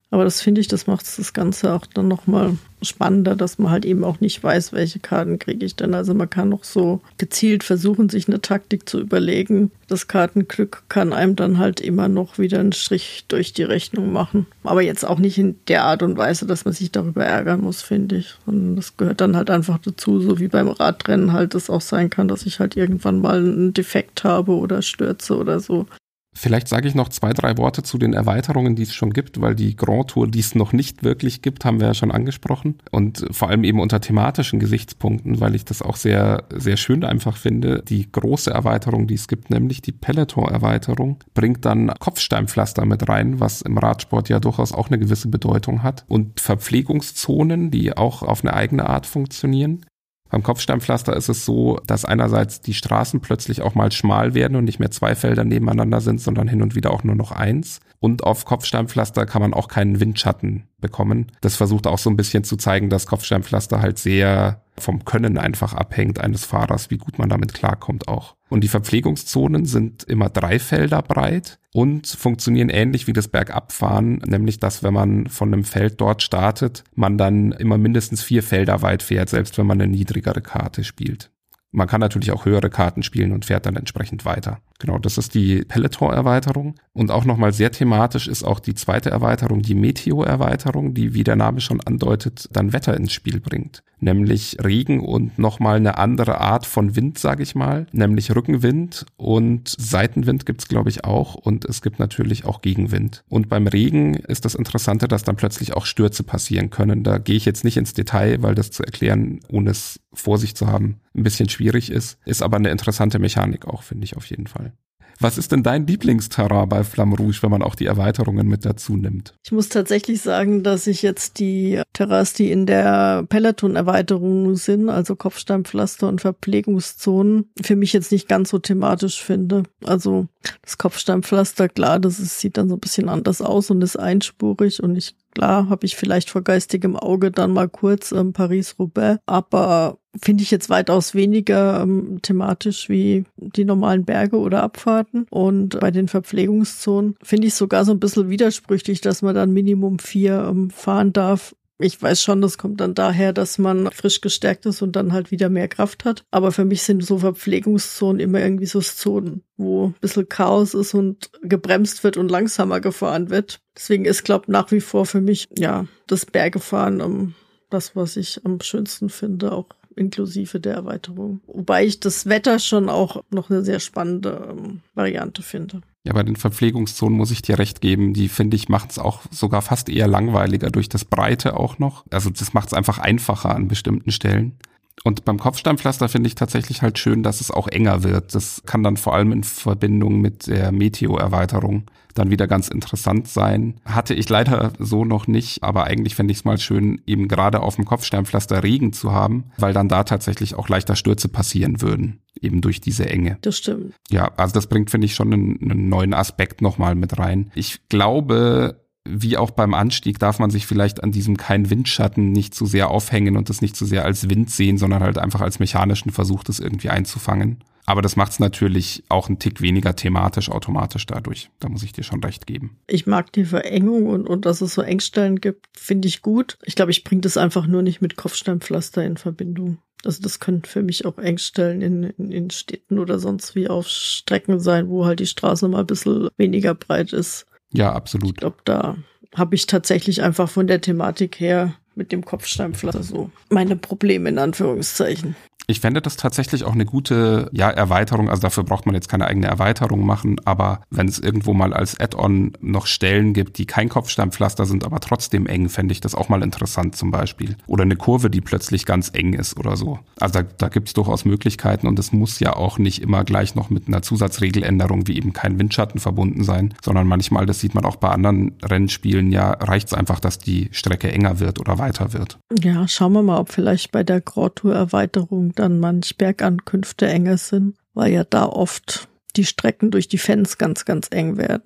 Aber das finde ich, das macht das Ganze auch dann nochmal spannender, dass man halt eben auch nicht weiß, welche Karten kriege ich denn. Also man kann noch so gezielt versuchen, sich eine Taktik zu überlegen. Das Kartenglück kann einem dann halt immer noch wieder einen Strich durch die Rechnung machen. Aber jetzt auch nicht in der Art und Weise, dass man sich darüber ärgern muss, finde ich. Und das gehört dann halt einfach dazu, so wie beim Radrennen halt es auch sein kann, dass ich halt irgendwann mal einen Defekt habe oder stürze oder so. Vielleicht sage ich noch zwei, drei Worte zu den Erweiterungen, die es schon gibt, weil die Grand Tour, die es noch nicht wirklich gibt, haben wir ja schon angesprochen. Und vor allem eben unter thematischen Gesichtspunkten, weil ich das auch sehr, sehr schön einfach finde. Die große Erweiterung, die es gibt, nämlich die Peloton-Erweiterung, bringt dann Kopfsteinpflaster mit rein, was im Radsport ja durchaus auch eine gewisse Bedeutung hat. Und Verpflegungszonen, die auch auf eine eigene Art funktionieren. Beim Kopfsteinpflaster ist es so, dass einerseits die Straßen plötzlich auch mal schmal werden und nicht mehr zwei Felder nebeneinander sind, sondern hin und wieder auch nur noch eins. Und auf Kopfsteinpflaster kann man auch keinen Windschatten bekommen. Das versucht auch so ein bisschen zu zeigen, dass Kopfsteinpflaster halt sehr vom Können einfach abhängt eines Fahrers, wie gut man damit klarkommt auch. Und die Verpflegungszonen sind immer drei Felder breit und funktionieren ähnlich wie das Bergabfahren, nämlich dass, wenn man von einem Feld dort startet, man dann immer mindestens vier Felder weit fährt, selbst wenn man eine niedrigere Karte spielt. Man kann natürlich auch höhere Karten spielen und fährt dann entsprechend weiter. Genau, das ist die Peloton-Erweiterung. Und auch nochmal sehr thematisch ist auch die zweite Erweiterung, die Meteo-Erweiterung, die, wie der Name schon andeutet, dann Wetter ins Spiel bringt. Nämlich Regen und nochmal eine andere Art von Wind, sage ich mal. Nämlich Rückenwind und Seitenwind gibt's, glaube ich, auch. Und es gibt natürlich auch Gegenwind. Und beim Regen ist das Interessante, dass dann plötzlich auch Stürze passieren können. Da gehe ich jetzt nicht ins Detail, weil das zu erklären, ohne es vor sich zu haben, ein bisschen schwierig ist. Ist aber eine interessante Mechanik auch, finde ich auf jeden Fall. Was ist denn dein Lieblingsterrain bei Flamme Rouge, wenn man auch die Erweiterungen mit dazu nimmt? Ich muss tatsächlich sagen, dass ich jetzt die Terrains, die in der Peloton-Erweiterung sind, also Kopfsteinpflaster und Verpflegungszonen, für mich jetzt nicht ganz so thematisch finde. Also das Kopfsteinpflaster, klar, das ist, sieht dann so ein bisschen anders aus und ist einspurig und ich Klar, habe ich vielleicht vor geistigem Auge dann mal kurz ähm, Paris-Roubaix, aber finde ich jetzt weitaus weniger ähm, thematisch wie die normalen Berge oder Abfahrten. Und bei den Verpflegungszonen finde ich sogar so ein bisschen widersprüchlich, dass man dann Minimum vier ähm, fahren darf. Ich weiß schon, das kommt dann daher, dass man frisch gestärkt ist und dann halt wieder mehr Kraft hat. Aber für mich sind so Verpflegungszonen immer irgendwie so Zonen, wo ein bisschen Chaos ist und gebremst wird und langsamer gefahren wird. Deswegen ist, glaube ich, nach wie vor für mich, ja, das Bergefahren um, das, was ich am schönsten finde, auch inklusive der Erweiterung. Wobei ich das Wetter schon auch noch eine sehr spannende ähm, Variante finde. Ja, bei den Verpflegungszonen muss ich dir recht geben. Die, finde ich, macht es auch sogar fast eher langweiliger durch das Breite auch noch. Also das macht es einfach einfacher an bestimmten Stellen. Und beim Kopfsteinpflaster finde ich tatsächlich halt schön, dass es auch enger wird. Das kann dann vor allem in Verbindung mit der Meteo-Erweiterung dann wieder ganz interessant sein. Hatte ich leider so noch nicht, aber eigentlich fände ich es mal schön, eben gerade auf dem Kopfsteinpflaster Regen zu haben, weil dann da tatsächlich auch leichter Stürze passieren würden, eben durch diese Enge. Das stimmt. Ja, also das bringt, finde ich, schon einen, einen neuen Aspekt nochmal mit rein. Ich glaube, wie auch beim Anstieg darf man sich vielleicht an diesem kein Windschatten nicht zu sehr aufhängen und das nicht zu sehr als Wind sehen, sondern halt einfach als mechanischen Versuch, das irgendwie einzufangen. Aber das macht es natürlich auch einen Tick weniger thematisch automatisch dadurch. Da muss ich dir schon recht geben. Ich mag die Verengung und, und dass es so Engstellen gibt, finde ich gut. Ich glaube, ich bringe das einfach nur nicht mit Kopfsteinpflaster in Verbindung. Also das können für mich auch Engstellen in, in, in Städten oder sonst wie auf Strecken sein, wo halt die Straße mal ein bisschen weniger breit ist. Ja, absolut. Ich glaube, da habe ich tatsächlich einfach von der Thematik her mit dem Kopfsteinpflaster so meine Probleme in Anführungszeichen. Ich fände das tatsächlich auch eine gute ja, Erweiterung, also dafür braucht man jetzt keine eigene Erweiterung machen, aber wenn es irgendwo mal als Add-on noch Stellen gibt, die kein Kopfsteinpflaster sind, aber trotzdem eng, fände ich das auch mal interessant zum Beispiel. Oder eine Kurve, die plötzlich ganz eng ist oder so. Also da, da gibt es durchaus Möglichkeiten und es muss ja auch nicht immer gleich noch mit einer Zusatzregeländerung wie eben kein Windschatten verbunden sein, sondern manchmal, das sieht man auch bei anderen Rennspielen, ja, reicht es einfach, dass die Strecke enger wird oder weiter wird. Ja, schauen wir mal, ob vielleicht bei der Grand Tour Erweiterung dann manch Bergankünfte enger sind, weil ja da oft die Strecken durch die Fans ganz, ganz eng werden.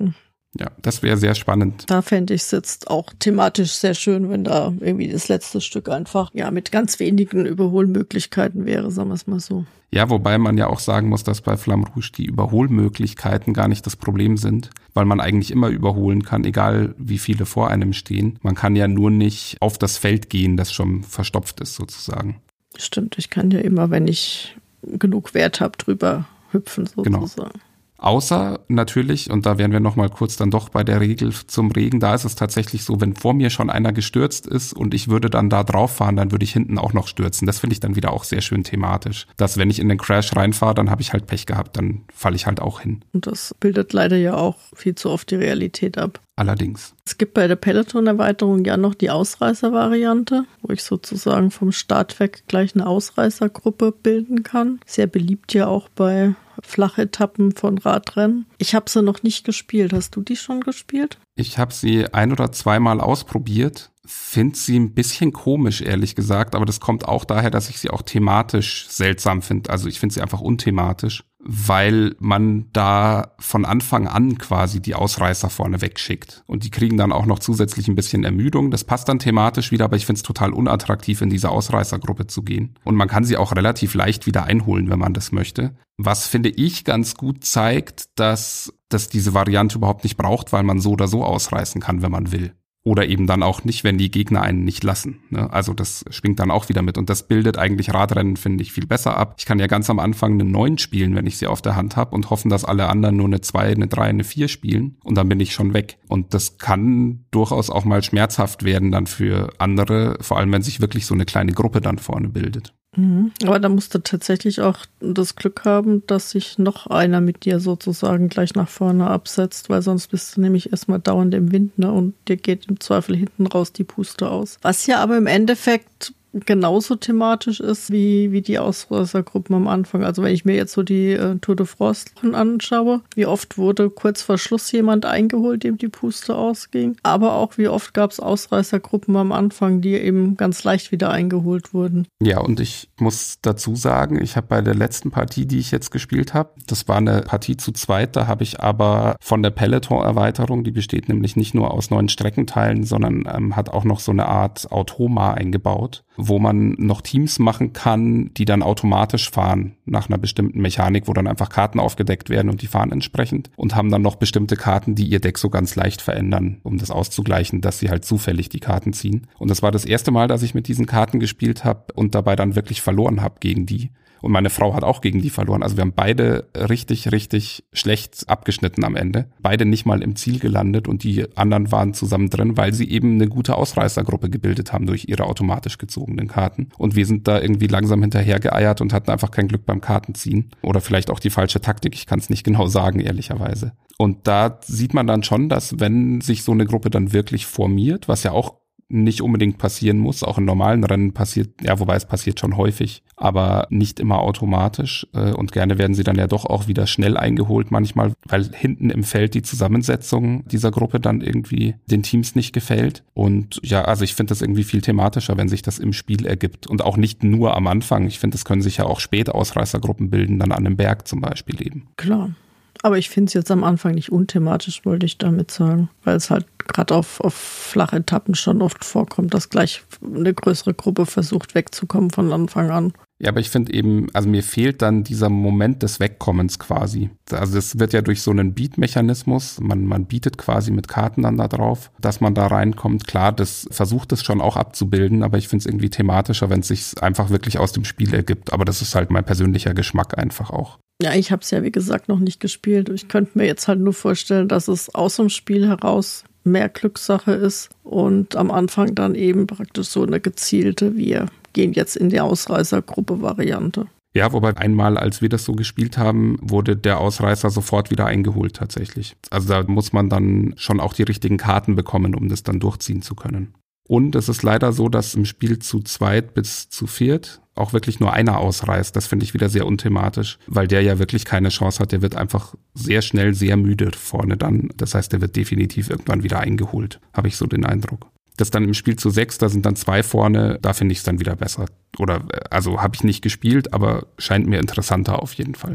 Ja, das wäre sehr spannend. Da fände ich es jetzt auch thematisch sehr schön, wenn da irgendwie das letzte Stück einfach ja mit ganz wenigen Überholmöglichkeiten wäre, sagen wir es mal so. Ja, wobei man ja auch sagen muss, dass bei Flamme Rouge die Überholmöglichkeiten gar nicht das Problem sind, weil man eigentlich immer überholen kann, egal wie viele vor einem stehen. Man kann ja nur nicht auf das Feld gehen, das schon verstopft ist sozusagen. Stimmt, ich kann ja immer, wenn ich genug Wert habe, drüber hüpfen sozusagen. Genau. Außer natürlich, und da wären wir noch mal kurz dann doch bei der Regel zum Regen, da ist es tatsächlich so, wenn vor mir schon einer gestürzt ist und ich würde dann da drauf fahren, dann würde ich hinten auch noch stürzen. Das finde ich dann wieder auch sehr schön thematisch. Dass wenn ich in den Crash reinfahre, dann habe ich halt Pech gehabt, dann falle ich halt auch hin. Und das bildet leider ja auch viel zu oft die Realität ab. Allerdings. Es gibt bei der Peloton-Erweiterung ja noch die Ausreißer-Variante, wo ich sozusagen vom Start weg gleich eine Ausreißergruppe bilden kann. Sehr beliebt ja auch bei Flachetappen von Radrennen. Ich habe sie noch nicht gespielt. Hast du die schon gespielt? Ich habe sie ein- oder zweimal ausprobiert. Finde sie ein bisschen komisch, ehrlich gesagt, aber das kommt auch daher, dass ich sie auch thematisch seltsam finde. Also ich finde sie einfach unthematisch, weil man da von Anfang an quasi die Ausreißer vorne wegschickt. Und die kriegen dann auch noch zusätzlich ein bisschen Ermüdung. Das passt dann thematisch wieder, aber ich finde es total unattraktiv, in diese Ausreißergruppe zu gehen. Und man kann sie auch relativ leicht wieder einholen, wenn man das möchte. Was, finde ich, ganz gut zeigt, dass dass diese Variante überhaupt nicht braucht, weil man so oder so ausreißen kann, wenn man will. Oder eben dann auch nicht, wenn die Gegner einen nicht lassen. Ne? Also das schwingt dann auch wieder mit. Und das bildet eigentlich Radrennen, finde ich, viel besser ab. Ich kann ja ganz am Anfang eine neun spielen, wenn ich sie auf der Hand habe und hoffen, dass alle anderen nur eine zwei, eine drei, eine vier spielen. Und dann bin ich schon weg. Und das kann durchaus auch mal schmerzhaft werden dann für andere, vor allem wenn sich wirklich so eine kleine Gruppe dann vorne bildet. Mhm. Aber da musst du tatsächlich auch das Glück haben, dass sich noch einer mit dir sozusagen gleich nach vorne absetzt, weil sonst bist du nämlich erstmal dauernd im Wind, ne? Und dir geht im Zweifel hinten raus die Puste aus. Was ja aber im Endeffekt genauso thematisch ist wie, wie die Ausreißergruppen am Anfang. Also wenn ich mir jetzt so die äh, Tour de France anschaue, wie oft wurde kurz vor Schluss jemand eingeholt, dem die Puste ausging, aber auch wie oft gab es Ausreißergruppen am Anfang, die eben ganz leicht wieder eingeholt wurden. Ja, und ich muss dazu sagen, ich habe bei der letzten Partie, die ich jetzt gespielt habe, das war eine Partie zu zweit, da habe ich aber von der Peloton-Erweiterung, die besteht nämlich nicht nur aus neuen Streckenteilen, sondern ähm, hat auch noch so eine Art Automa eingebaut, wo man noch Teams machen kann, die dann automatisch fahren nach einer bestimmten Mechanik, wo dann einfach Karten aufgedeckt werden und die fahren entsprechend und haben dann noch bestimmte Karten, die ihr Deck so ganz leicht verändern, um das auszugleichen, dass sie halt zufällig die Karten ziehen. Und das war das erste Mal, dass ich mit diesen Karten gespielt habe und dabei dann wirklich verloren habe gegen die. Und meine Frau hat auch gegen die verloren. Also wir haben beide richtig, richtig schlecht abgeschnitten am Ende. Beide nicht mal im Ziel gelandet und die anderen waren zusammen drin, weil sie eben eine gute Ausreißergruppe gebildet haben durch ihre automatisch gezogenen Karten. Und wir sind da irgendwie langsam hinterhergeeiert und hatten einfach kein Glück beim Kartenziehen. Oder vielleicht auch die falsche Taktik. Ich kann es nicht genau sagen, ehrlicherweise. Und da sieht man dann schon, dass wenn sich so eine Gruppe dann wirklich formiert, was ja auch nicht unbedingt passieren muss, auch in normalen Rennen passiert, ja, wobei es passiert schon häufig, aber nicht immer automatisch und gerne werden sie dann ja doch auch wieder schnell eingeholt manchmal, weil hinten im Feld die Zusammensetzung dieser Gruppe dann irgendwie den Teams nicht gefällt und ja, also ich finde das irgendwie viel thematischer, wenn sich das im Spiel ergibt und auch nicht nur am Anfang, ich finde, es können sich ja auch spät Ausreißergruppen bilden, dann an einem Berg zum Beispiel eben. Klar. Aber ich finde es jetzt am Anfang nicht unthematisch, wollte ich damit sagen, weil es halt gerade auf, auf Flachetappen schon oft vorkommt, dass gleich eine größere Gruppe versucht wegzukommen von Anfang an. Ja, aber ich finde eben, also mir fehlt dann dieser Moment des Wegkommens quasi. Also es wird ja durch so einen Beat-Mechanismus, man, man bietet quasi mit Karten dann da drauf, dass man da reinkommt. Klar, das versucht es schon auch abzubilden, aber ich finde es irgendwie thematischer, wenn es sich einfach wirklich aus dem Spiel ergibt. Aber das ist halt mein persönlicher Geschmack einfach auch. Ja, ich habe es ja wie gesagt noch nicht gespielt. Ich könnte mir jetzt halt nur vorstellen, dass es aus dem Spiel heraus mehr Glückssache ist und am Anfang dann eben praktisch so eine gezielte, wir gehen jetzt in die Ausreißergruppe-Variante. Ja, wobei einmal, als wir das so gespielt haben, wurde der Ausreißer sofort wieder eingeholt tatsächlich. Also da muss man dann schon auch die richtigen Karten bekommen, um das dann durchziehen zu können. Und es ist leider so, dass im Spiel zu zweit bis zu viert auch wirklich nur einer ausreißt. Das finde ich wieder sehr unthematisch, weil der ja wirklich keine Chance hat. Der wird einfach sehr schnell sehr müde vorne dann. Das heißt, der wird definitiv irgendwann wieder eingeholt, habe ich so den Eindruck. Das dann im Spiel zu sechs, da sind dann zwei vorne, da finde ich es dann wieder besser. Oder, also habe ich nicht gespielt, aber scheint mir interessanter auf jeden Fall.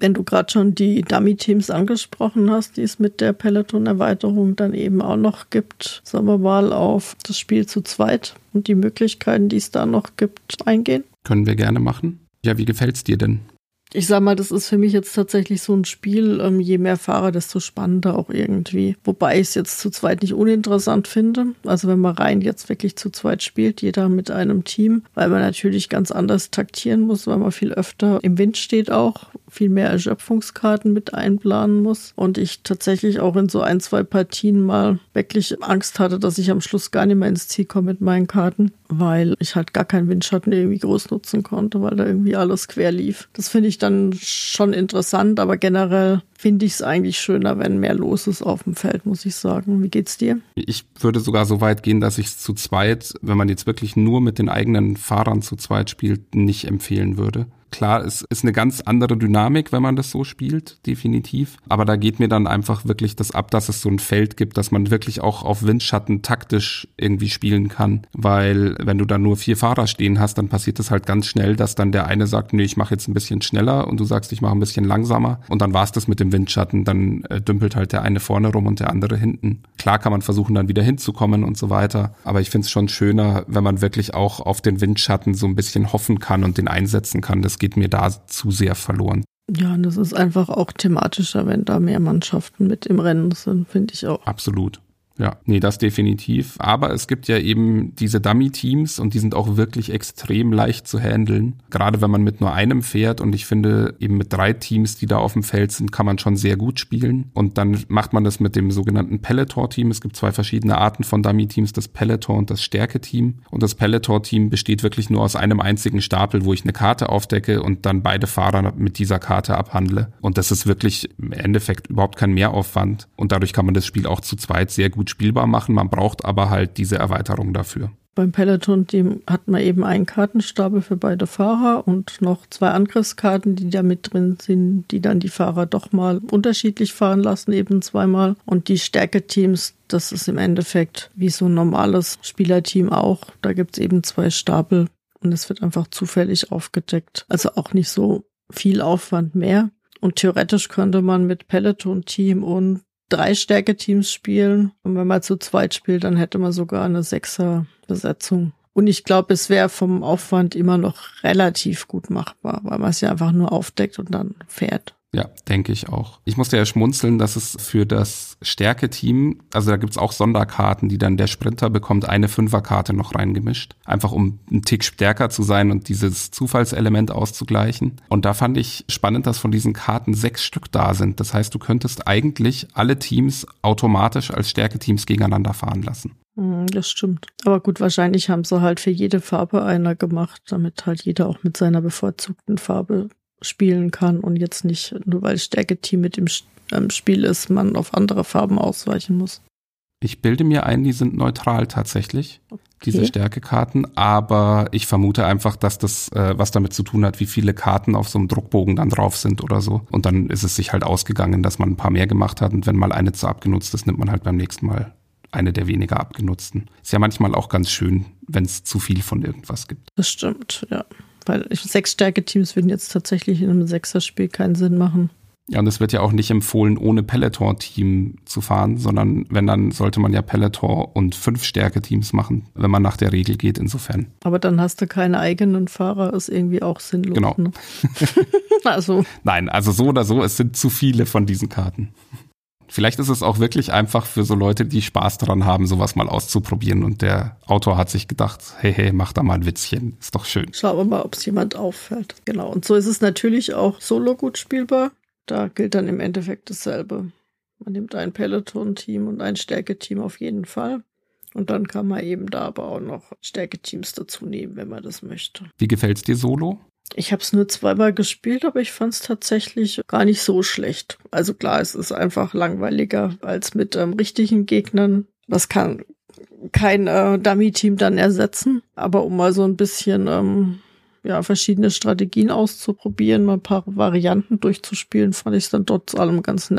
Wenn du gerade schon die Dummy-Teams angesprochen hast, die es mit der Peloton-Erweiterung dann eben auch noch gibt, sollen wir mal auf das Spiel zu zweit und die Möglichkeiten, die es da noch gibt, eingehen? Können wir gerne machen. Ja, wie gefällt's dir denn? Ich sag mal, das ist für mich jetzt tatsächlich so ein Spiel, ähm, je mehr Fahrer, desto spannender auch irgendwie. Wobei ich es jetzt zu zweit nicht uninteressant finde. Also wenn man rein jetzt wirklich zu zweit spielt, jeder mit einem Team, weil man natürlich ganz anders taktieren muss, weil man viel öfter im Wind steht auch, viel mehr Erschöpfungskarten mit einplanen muss. Und ich tatsächlich auch in so ein, zwei Partien mal wirklich Angst hatte, dass ich am Schluss gar nicht mehr ins Ziel komme mit meinen Karten, weil ich halt gar keinen Windschatten irgendwie groß nutzen konnte, weil da irgendwie alles quer lief. Das finde ich dann schon interessant, aber generell finde ich es eigentlich schöner, wenn mehr los ist auf dem Feld, muss ich sagen. Wie geht's dir? Ich würde sogar so weit gehen, dass ich es zu zweit, wenn man jetzt wirklich nur mit den eigenen Fahrern zu zweit spielt, nicht empfehlen würde. Klar, es ist eine ganz andere Dynamik, wenn man das so spielt, definitiv. Aber da geht mir dann einfach wirklich das ab, dass es so ein Feld gibt, dass man wirklich auch auf Windschatten taktisch irgendwie spielen kann. Weil wenn du da nur vier Fahrer stehen hast, dann passiert es halt ganz schnell, dass dann der eine sagt, nee, ich mache jetzt ein bisschen schneller und du sagst, ich mache ein bisschen langsamer. Und dann war es das mit dem Windschatten. Dann äh, dümpelt halt der eine vorne rum und der andere hinten. Klar kann man versuchen, dann wieder hinzukommen und so weiter. Aber ich finde es schon schöner, wenn man wirklich auch auf den Windschatten so ein bisschen hoffen kann und den einsetzen kann. Das geht mir da zu sehr verloren. Ja, und das ist einfach auch thematischer, wenn da mehr Mannschaften mit im Rennen sind, finde ich auch. Absolut. Ja, nee, das definitiv. Aber es gibt ja eben diese Dummy-Teams und die sind auch wirklich extrem leicht zu handeln. Gerade wenn man mit nur einem fährt und ich finde eben mit drei Teams, die da auf dem Feld sind, kann man schon sehr gut spielen. Und dann macht man das mit dem sogenannten Peloton-Team. Es gibt zwei verschiedene Arten von Dummy-Teams, das Peloton und das Stärke-Team. Und das Peloton-Team besteht wirklich nur aus einem einzigen Stapel, wo ich eine Karte aufdecke und dann beide Fahrer mit dieser Karte abhandle. Und das ist wirklich im Endeffekt überhaupt kein Mehraufwand. Und dadurch kann man das Spiel auch zu zweit sehr gut spielbar machen. Man braucht aber halt diese Erweiterung dafür. Beim Peloton-Team hat man eben einen Kartenstapel für beide Fahrer und noch zwei Angriffskarten, die da mit drin sind, die dann die Fahrer doch mal unterschiedlich fahren lassen, eben zweimal. Und die Stärke-Teams, das ist im Endeffekt wie so ein normales Spielerteam auch. Da gibt es eben zwei Stapel und es wird einfach zufällig aufgedeckt. Also auch nicht so viel Aufwand mehr. Und theoretisch könnte man mit Peloton-Team und drei Stärke-Teams spielen. Und wenn man zu zweit spielt, dann hätte man sogar eine Sechser-Besetzung. Und ich glaube, es wäre vom Aufwand immer noch relativ gut machbar, weil man es ja einfach nur aufdeckt und dann fährt. Ja, denke ich auch. Ich musste ja schmunzeln, dass es für das Stärke-Team, also da gibt's auch Sonderkarten, die dann der Sprinter bekommt, eine Fünferkarte noch reingemischt. Einfach um einen Tick stärker zu sein und dieses Zufallselement auszugleichen. Und da fand ich spannend, dass von diesen Karten sechs Stück da sind. Das heißt, du könntest eigentlich alle Teams automatisch als Stärke-Teams gegeneinander fahren lassen. Das stimmt. Aber gut, wahrscheinlich haben sie halt für jede Farbe einer gemacht, damit halt jeder auch mit seiner bevorzugten Farbe spielen kann und jetzt nicht, nur weil Stärke-Team mit dem Spiel ist, man auf andere Farben ausweichen muss. Ich bilde mir ein, die sind neutral tatsächlich, okay, diese Stärkekarten, aber ich vermute einfach, dass das äh, was damit zu tun hat, wie viele Karten auf so einem Druckbogen dann drauf sind oder so. Und dann ist es sich halt ausgegangen, dass man ein paar mehr gemacht hat und wenn mal eine zu abgenutzt ist, nimmt man halt beim nächsten Mal eine der weniger abgenutzten. Ist ja manchmal auch ganz schön, wenn es zu viel von irgendwas gibt. Das stimmt, ja. Weil sechs Stärke-Teams würden jetzt tatsächlich in einem Sechser-Spiel keinen Sinn machen. Ja, und es wird ja auch nicht empfohlen, ohne Peloton-Team zu fahren, sondern wenn, dann sollte man ja Peloton und fünf Stärke-Teams machen, wenn man nach der Regel geht, insofern. Aber dann hast du keine eigenen Fahrer, ist irgendwie auch sinnlos. Genau. Ne? also. Nein, also so oder so, es sind zu viele von diesen Karten. Vielleicht ist es auch wirklich einfach für so Leute, die Spaß daran haben, sowas mal auszuprobieren. Und der Autor hat sich gedacht, hey, hey, mach da mal ein Witzchen. Ist doch schön. Schauen wir mal, ob es jemand auffällt. Genau. Und so ist es natürlich auch solo gut spielbar. Da gilt dann im Endeffekt dasselbe. Man nimmt ein Peloton-Team und ein Stärke-Team auf jeden Fall. Und dann kann man eben da aber auch noch Stärke-Teams dazu nehmen, wenn man das möchte. Wie gefällt's dir solo? Ich habe es nur zweimal gespielt, aber ich fand es tatsächlich gar nicht so schlecht. Also klar, es ist einfach langweiliger als mit ähm, richtigen Gegnern. Das kann kein äh, Dummy-Team dann ersetzen. Aber um mal so ein bisschen ähm, ja verschiedene Strategien auszuprobieren, mal ein paar Varianten durchzuspielen, fand ich es dann trotz allem ganz nett.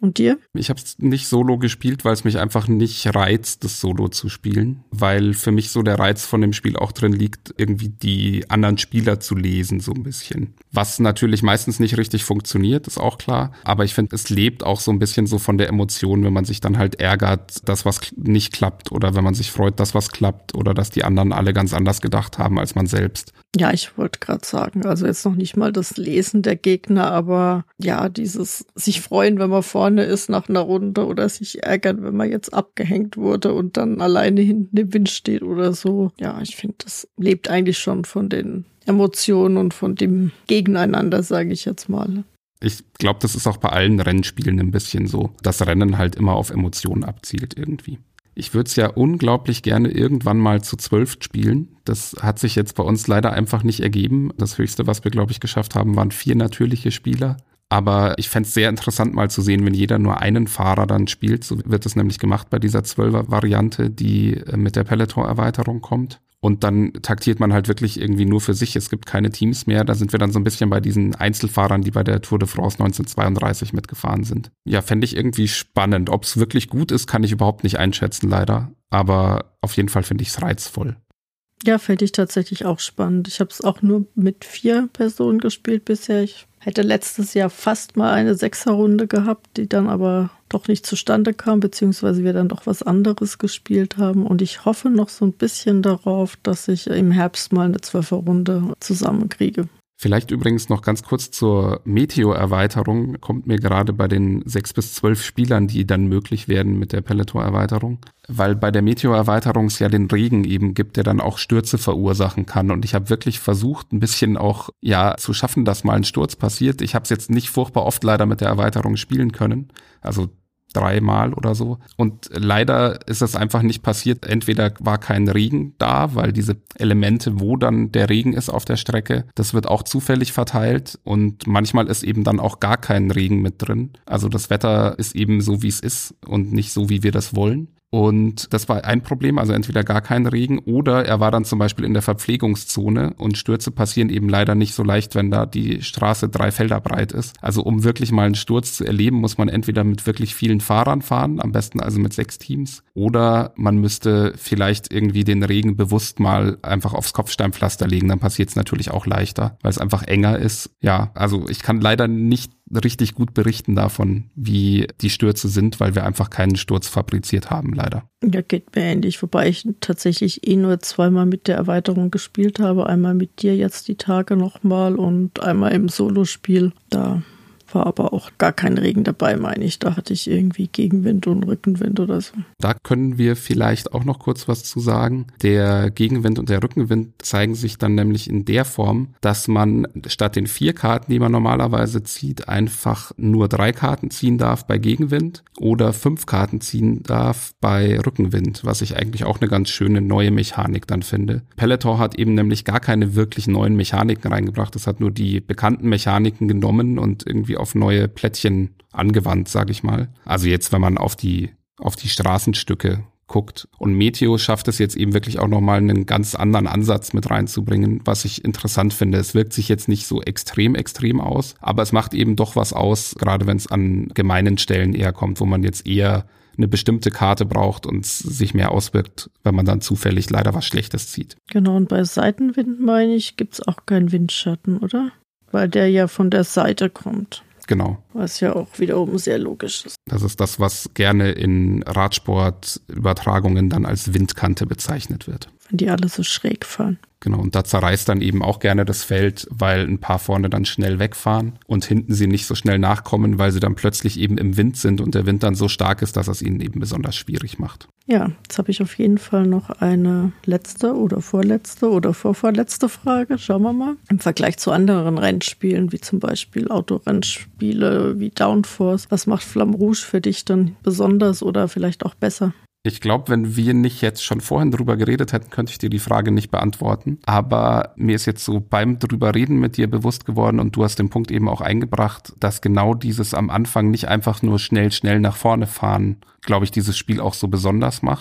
Und dir? Ich habe es nicht solo gespielt, weil es mich einfach nicht reizt, das Solo zu spielen. Weil für mich so der Reiz von dem Spiel auch drin liegt, irgendwie die anderen Spieler zu lesen, so ein bisschen. Was natürlich meistens nicht richtig funktioniert, ist auch klar. Aber ich finde, es lebt auch so ein bisschen so von der Emotion, wenn man sich dann halt ärgert, dass was nicht klappt. Oder wenn man sich freut, dass was klappt. Oder dass die anderen alle ganz anders gedacht haben als man selbst. Ja, ich wollte gerade sagen, also jetzt noch nicht mal das Lesen der Gegner, aber ja, dieses sich freuen, wenn man vorne ist nach einer Runde oder sich ärgern, wenn man jetzt abgehängt wurde und dann alleine hinten im Wind steht oder so. Ja, ich finde, das lebt eigentlich schon von den Emotionen und von dem Gegeneinander, sage ich jetzt mal. Ich glaube, das ist auch bei allen Rennspielen ein bisschen so, dass Rennen halt immer auf Emotionen abzielt irgendwie. Ich würde es ja unglaublich gerne irgendwann mal zu zwölf spielen. Das hat sich jetzt bei uns leider einfach nicht ergeben. Das Höchste, was wir, glaube ich, geschafft haben, waren vier natürliche Spieler. Aber ich fände es sehr interessant mal zu sehen, wenn jeder nur einen Fahrer dann spielt. So wird es nämlich gemacht bei dieser Zwölfer-Variante, die mit der Peloton-Erweiterung kommt. Und dann taktiert man halt wirklich irgendwie nur für sich. Es gibt keine Teams mehr. Da sind wir dann so ein bisschen bei diesen Einzelfahrern, die bei der Tour de France neunzehnhundertzweiunddreißig mitgefahren sind. Ja, fände ich irgendwie spannend. Ob es wirklich gut ist, kann ich überhaupt nicht einschätzen, leider. Aber auf jeden Fall finde ich es reizvoll. Ja, fände ich tatsächlich auch spannend. Ich habe es auch nur mit vier Personen gespielt bisher. Ich hätte letztes Jahr fast mal eine Sechserrunde gehabt, die dann aber doch nicht zustande kam, beziehungsweise wir dann doch was anderes gespielt haben. Und ich hoffe noch so ein bisschen darauf, dass ich im Herbst mal eine Zwölferrunde zusammenkriege. Vielleicht übrigens noch ganz kurz zur Meteor-Erweiterung. Kommt mir gerade bei den sechs bis zwölf Spielern, die dann möglich werden mit der Peloton-Erweiterung. Weil bei der Meteor-Erweiterung es ja den Regen eben gibt, der dann auch Stürze verursachen kann. Und ich habe wirklich versucht, ein bisschen auch ja zu schaffen, dass mal ein Sturz passiert. Ich habe es jetzt nicht furchtbar oft leider mit der Erweiterung spielen können. Also dreimal oder so. Und leider ist das einfach nicht passiert. Entweder war kein Regen da, weil diese Elemente, wo dann der Regen ist auf der Strecke, das wird auch zufällig verteilt. Und manchmal ist eben dann auch gar kein Regen mit drin. Also das Wetter ist eben so, wie es ist und nicht so, wie wir das wollen. Und das war ein Problem, also entweder gar kein Regen oder er war dann zum Beispiel in der Verpflegungszone und Stürze passieren eben leider nicht so leicht, wenn da die Straße drei Felder breit ist. Also um wirklich mal einen Sturz zu erleben, muss man entweder mit wirklich vielen Fahrern fahren, am besten also mit sechs Teams, oder man müsste vielleicht irgendwie den Regen bewusst mal einfach aufs Kopfsteinpflaster legen, dann passiert es natürlich auch leichter, weil es einfach enger ist. Ja, also ich kann leider nicht richtig gut berichten davon, wie die Stürze sind, weil wir einfach keinen Sturz fabriziert haben, leider. Ja, geht mir ähnlich, wobei ich tatsächlich eh nur zweimal mit der Erweiterung gespielt habe. Einmal mit dir jetzt die Tage nochmal und einmal im Solospiel. Da war aber auch gar kein Regen dabei, meine ich. Da hatte ich irgendwie Gegenwind und Rückenwind oder so. Da können wir vielleicht auch noch kurz was zu sagen. Der Gegenwind und der Rückenwind zeigen sich dann nämlich in der Form, dass man statt den vier Karten, die man normalerweise zieht, einfach nur drei Karten ziehen darf bei Gegenwind oder fünf Karten ziehen darf bei Rückenwind, was ich eigentlich auch eine ganz schöne neue Mechanik dann finde. Peloton hat eben nämlich gar keine wirklich neuen Mechaniken reingebracht. Es hat nur die bekannten Mechaniken genommen und irgendwie auf neue Plättchen angewandt, sage ich mal. Also jetzt, wenn man auf die auf die Straßenstücke guckt. Und Meteo schafft es jetzt eben wirklich auch nochmal einen ganz anderen Ansatz mit reinzubringen, was ich interessant finde. Es wirkt sich jetzt nicht so extrem, extrem aus, aber es macht eben doch was aus, gerade wenn es an gemeinen Stellen eher kommt, wo man jetzt eher eine bestimmte Karte braucht und es sich mehr auswirkt, wenn man dann zufällig leider was Schlechtes zieht. Genau, und bei Seitenwind, meine ich, gibt es auch keinen Windschatten, oder? Weil der ja von der Seite kommt. Genau. Was ja auch wiederum sehr logisch ist. Das ist das, was gerne in Radsportübertragungen dann als Windkante bezeichnet wird. Wenn die alle so schräg fahren. Genau, und da zerreißt dann eben auch gerne das Feld, weil ein paar vorne dann schnell wegfahren und hinten sie nicht so schnell nachkommen, weil sie dann plötzlich eben im Wind sind und der Wind dann so stark ist, dass es ihnen eben besonders schwierig macht. Ja, jetzt habe ich auf jeden Fall noch eine letzte oder vorletzte oder vorvorletzte Frage. Schauen wir mal. Im Vergleich zu anderen Rennspielen, wie zum Beispiel Autorennspiele wie Downforce, was macht Flamme Rouge für dich dann besonders oder vielleicht auch besser? Ich glaube, wenn wir nicht jetzt schon vorhin drüber geredet hätten, könnte ich dir die Frage nicht beantworten. Aber mir ist jetzt so beim drüber reden mit dir bewusst geworden und du hast den Punkt eben auch eingebracht, dass genau dieses am Anfang nicht einfach nur schnell, schnell nach vorne fahren, glaube ich, dieses Spiel auch so besonders macht.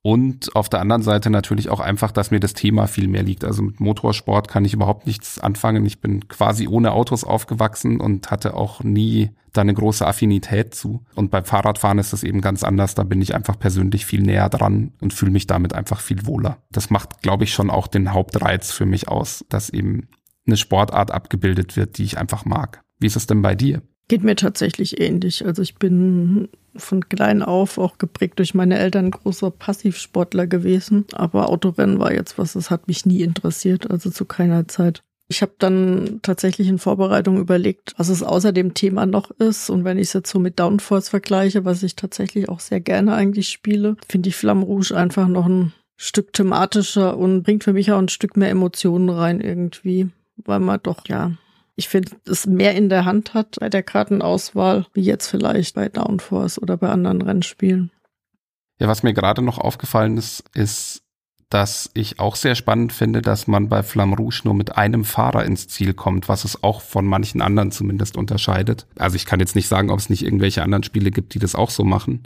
Und auf der anderen Seite natürlich auch einfach, dass mir das Thema viel mehr liegt. Also mit Motorsport kann ich überhaupt nichts anfangen. Ich bin quasi ohne Autos aufgewachsen und hatte auch nie da eine große Affinität zu. Und beim Fahrradfahren ist das eben ganz anders. Da bin ich einfach persönlich viel näher dran und fühle mich damit einfach viel wohler. Das macht, glaube ich, schon auch den Hauptreiz für mich aus, dass eben eine Sportart abgebildet wird, die ich einfach mag. Wie ist es denn bei dir? Geht mir tatsächlich ähnlich. Also ich bin von klein auf auch geprägt durch meine Eltern ein großer Passivsportler gewesen. Aber Autorennen war jetzt was, das hat mich nie interessiert, also zu keiner Zeit. Ich habe dann tatsächlich in Vorbereitung überlegt, was es außer dem Thema noch ist. Und wenn ich es jetzt so mit Downforce vergleiche, was ich tatsächlich auch sehr gerne eigentlich spiele, finde ich Flamme Rouge einfach noch ein Stück thematischer und bringt für mich auch ein Stück mehr Emotionen rein irgendwie, weil man doch, ja, ich finde, es mehr in der Hand hat bei der Kartenauswahl, wie jetzt vielleicht bei Downforce oder bei anderen Rennspielen. Ja, was mir gerade noch aufgefallen ist, ist, dass ich auch sehr spannend finde, dass man bei Flamme Rouge nur mit einem Fahrer ins Ziel kommt, was es auch von manchen anderen zumindest unterscheidet. Also ich kann jetzt nicht sagen, ob es nicht irgendwelche anderen Spiele gibt, die das auch so machen.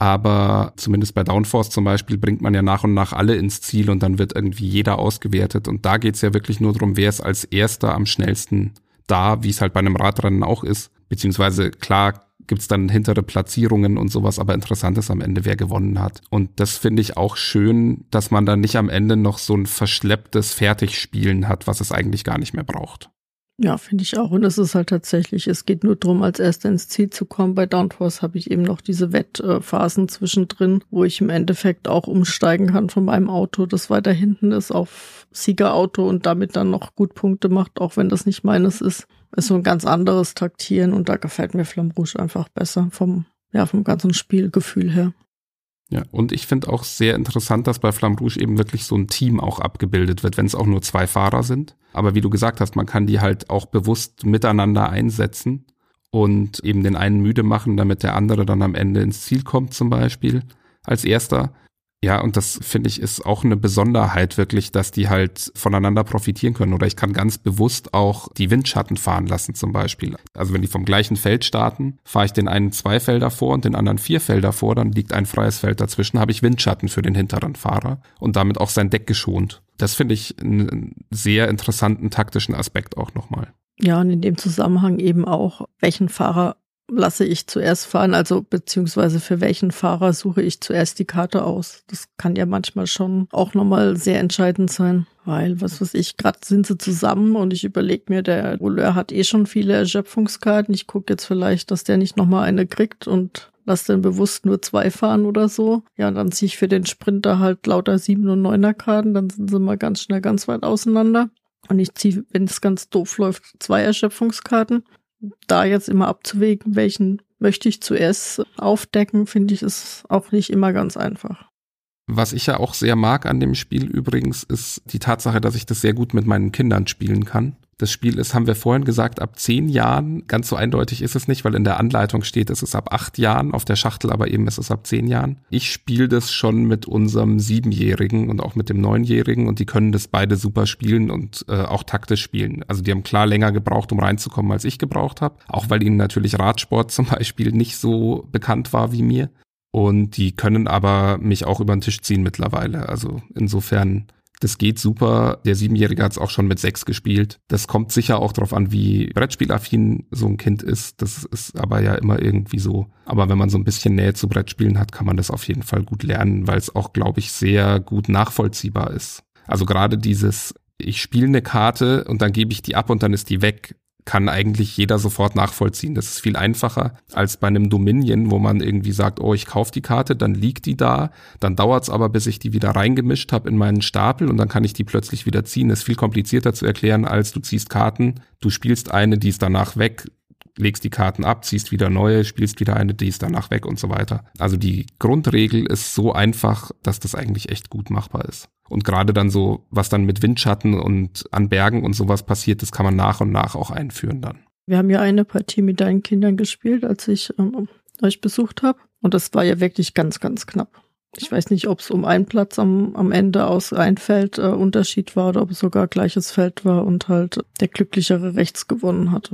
Aber zumindest bei Downforce zum Beispiel bringt man ja nach und nach alle ins Ziel und dann wird irgendwie jeder ausgewertet. Und da geht's ja wirklich nur darum, wer ist als Erster am schnellsten da, wie es halt bei einem Radrennen auch ist. Beziehungsweise klar gibt's dann hintere Platzierungen und sowas, aber interessant ist am Ende, wer gewonnen hat. Und das finde ich auch schön, dass man dann nicht am Ende noch so ein verschlepptes Fertigspielen hat, was es eigentlich gar nicht mehr braucht. Ja, finde ich auch. Und es ist halt tatsächlich, es geht nur darum, als Erster ins Ziel zu kommen. Bei Downforce habe ich eben noch diese Wettphasen zwischendrin, wo ich im Endeffekt auch umsteigen kann von meinem Auto, das weiter hinten ist, auf Siegerauto und damit dann noch gut Punkte macht, auch wenn das nicht meines ist. Ist so ein ganz anderes Taktieren und da gefällt mir Flamme Rouge einfach besser vom, ja, vom ganzen Spielgefühl her. Ja, und ich finde auch sehr interessant, dass bei Flamme Rouge eben wirklich so ein Team auch abgebildet wird, wenn es auch nur zwei Fahrer sind. Aber wie du gesagt hast, man kann die halt auch bewusst miteinander einsetzen und eben den einen müde machen, damit der andere dann am Ende ins Ziel kommt zum Beispiel als Erster. Ja, und das finde ich ist auch eine Besonderheit wirklich, dass die halt voneinander profitieren können. Oder ich kann ganz bewusst auch die Windschatten fahren lassen zum Beispiel. Also wenn die vom gleichen Feld starten, fahre ich den einen zwei Felder vor und den anderen vier Felder vor, dann liegt ein freies Feld dazwischen, habe ich Windschatten für den hinteren Fahrer und damit auch sein Deck geschont. Das finde ich einen sehr interessanten taktischen Aspekt auch nochmal. Ja, und in dem Zusammenhang eben auch, welchen Fahrer lasse ich zuerst fahren, also beziehungsweise für welchen Fahrer suche ich zuerst die Karte aus. Das kann ja manchmal schon auch nochmal sehr entscheidend sein, weil, was weiß ich, gerade sind sie zusammen und ich überlege mir, der Rouleur hat eh schon viele Erschöpfungskarten, ich gucke jetzt vielleicht, dass der nicht nochmal eine kriegt und lass dann bewusst nur zwei fahren oder so. Ja, und dann ziehe ich für den Sprinter halt lauter sieben- und neuner Karten, dann sind sie mal ganz schnell ganz weit auseinander. Und ich ziehe, wenn es ganz doof läuft, zwei Erschöpfungskarten. Da jetzt immer abzuwägen, welchen möchte ich zuerst aufdecken, finde ich, ist auch nicht immer ganz einfach. Was ich ja auch sehr mag an dem Spiel übrigens, ist die Tatsache, dass ich das sehr gut mit meinen Kindern spielen kann. Das Spiel ist, haben wir vorhin gesagt, ab zehn Jahren. Ganz so eindeutig ist es nicht, weil in der Anleitung steht, es ist ab acht Jahren, auf der Schachtel aber eben ist es ab zehn Jahren. Ich spiele das schon mit unserem Siebenjährigen und auch mit dem Neunjährigen und die können das beide super spielen und äh, auch taktisch spielen. Also die haben klar länger gebraucht, um reinzukommen, als ich gebraucht habe. Auch weil ihnen natürlich Radsport zum Beispiel nicht so bekannt war wie mir. Und die können aber mich auch über den Tisch ziehen mittlerweile. Also insofern, das geht super. Der Siebenjährige hat es auch schon mit sechs gespielt. Das kommt sicher auch darauf an, wie Brettspielaffin so ein Kind ist. Das ist aber ja immer irgendwie so. Aber wenn man so ein bisschen Nähe zu Brettspielen hat, kann man das auf jeden Fall gut lernen, weil es auch, glaube ich, sehr gut nachvollziehbar ist. Also gerade dieses, ich spiele eine Karte und dann gebe ich die ab und dann ist die weg, kann eigentlich jeder sofort nachvollziehen. Das ist viel einfacher als bei einem Dominion, wo man irgendwie sagt, oh, ich kaufe die Karte, dann liegt die da, dann dauert es aber, bis ich die wieder reingemischt habe in meinen Stapel und dann kann ich die plötzlich wieder ziehen. Das ist viel komplizierter zu erklären, als du ziehst Karten, du spielst eine, die ist danach weg, legst die Karten ab, ziehst wieder neue, spielst wieder eine, die ist danach weg und so weiter. Also die Grundregel ist so einfach, dass das eigentlich echt gut machbar ist. Und gerade dann so, was dann mit Windschatten und an Bergen und sowas passiert, das kann man nach und nach auch einführen dann. Wir haben ja eine Partie mit deinen Kindern gespielt, als ich ähm, euch besucht habe. Und das war ja wirklich ganz, ganz knapp. Ich weiß nicht, ob es um einen Platz am, am Ende aus ein Feld äh, Unterschied war oder ob es sogar gleiches Feld war und halt der Glücklichere rechts gewonnen hatte.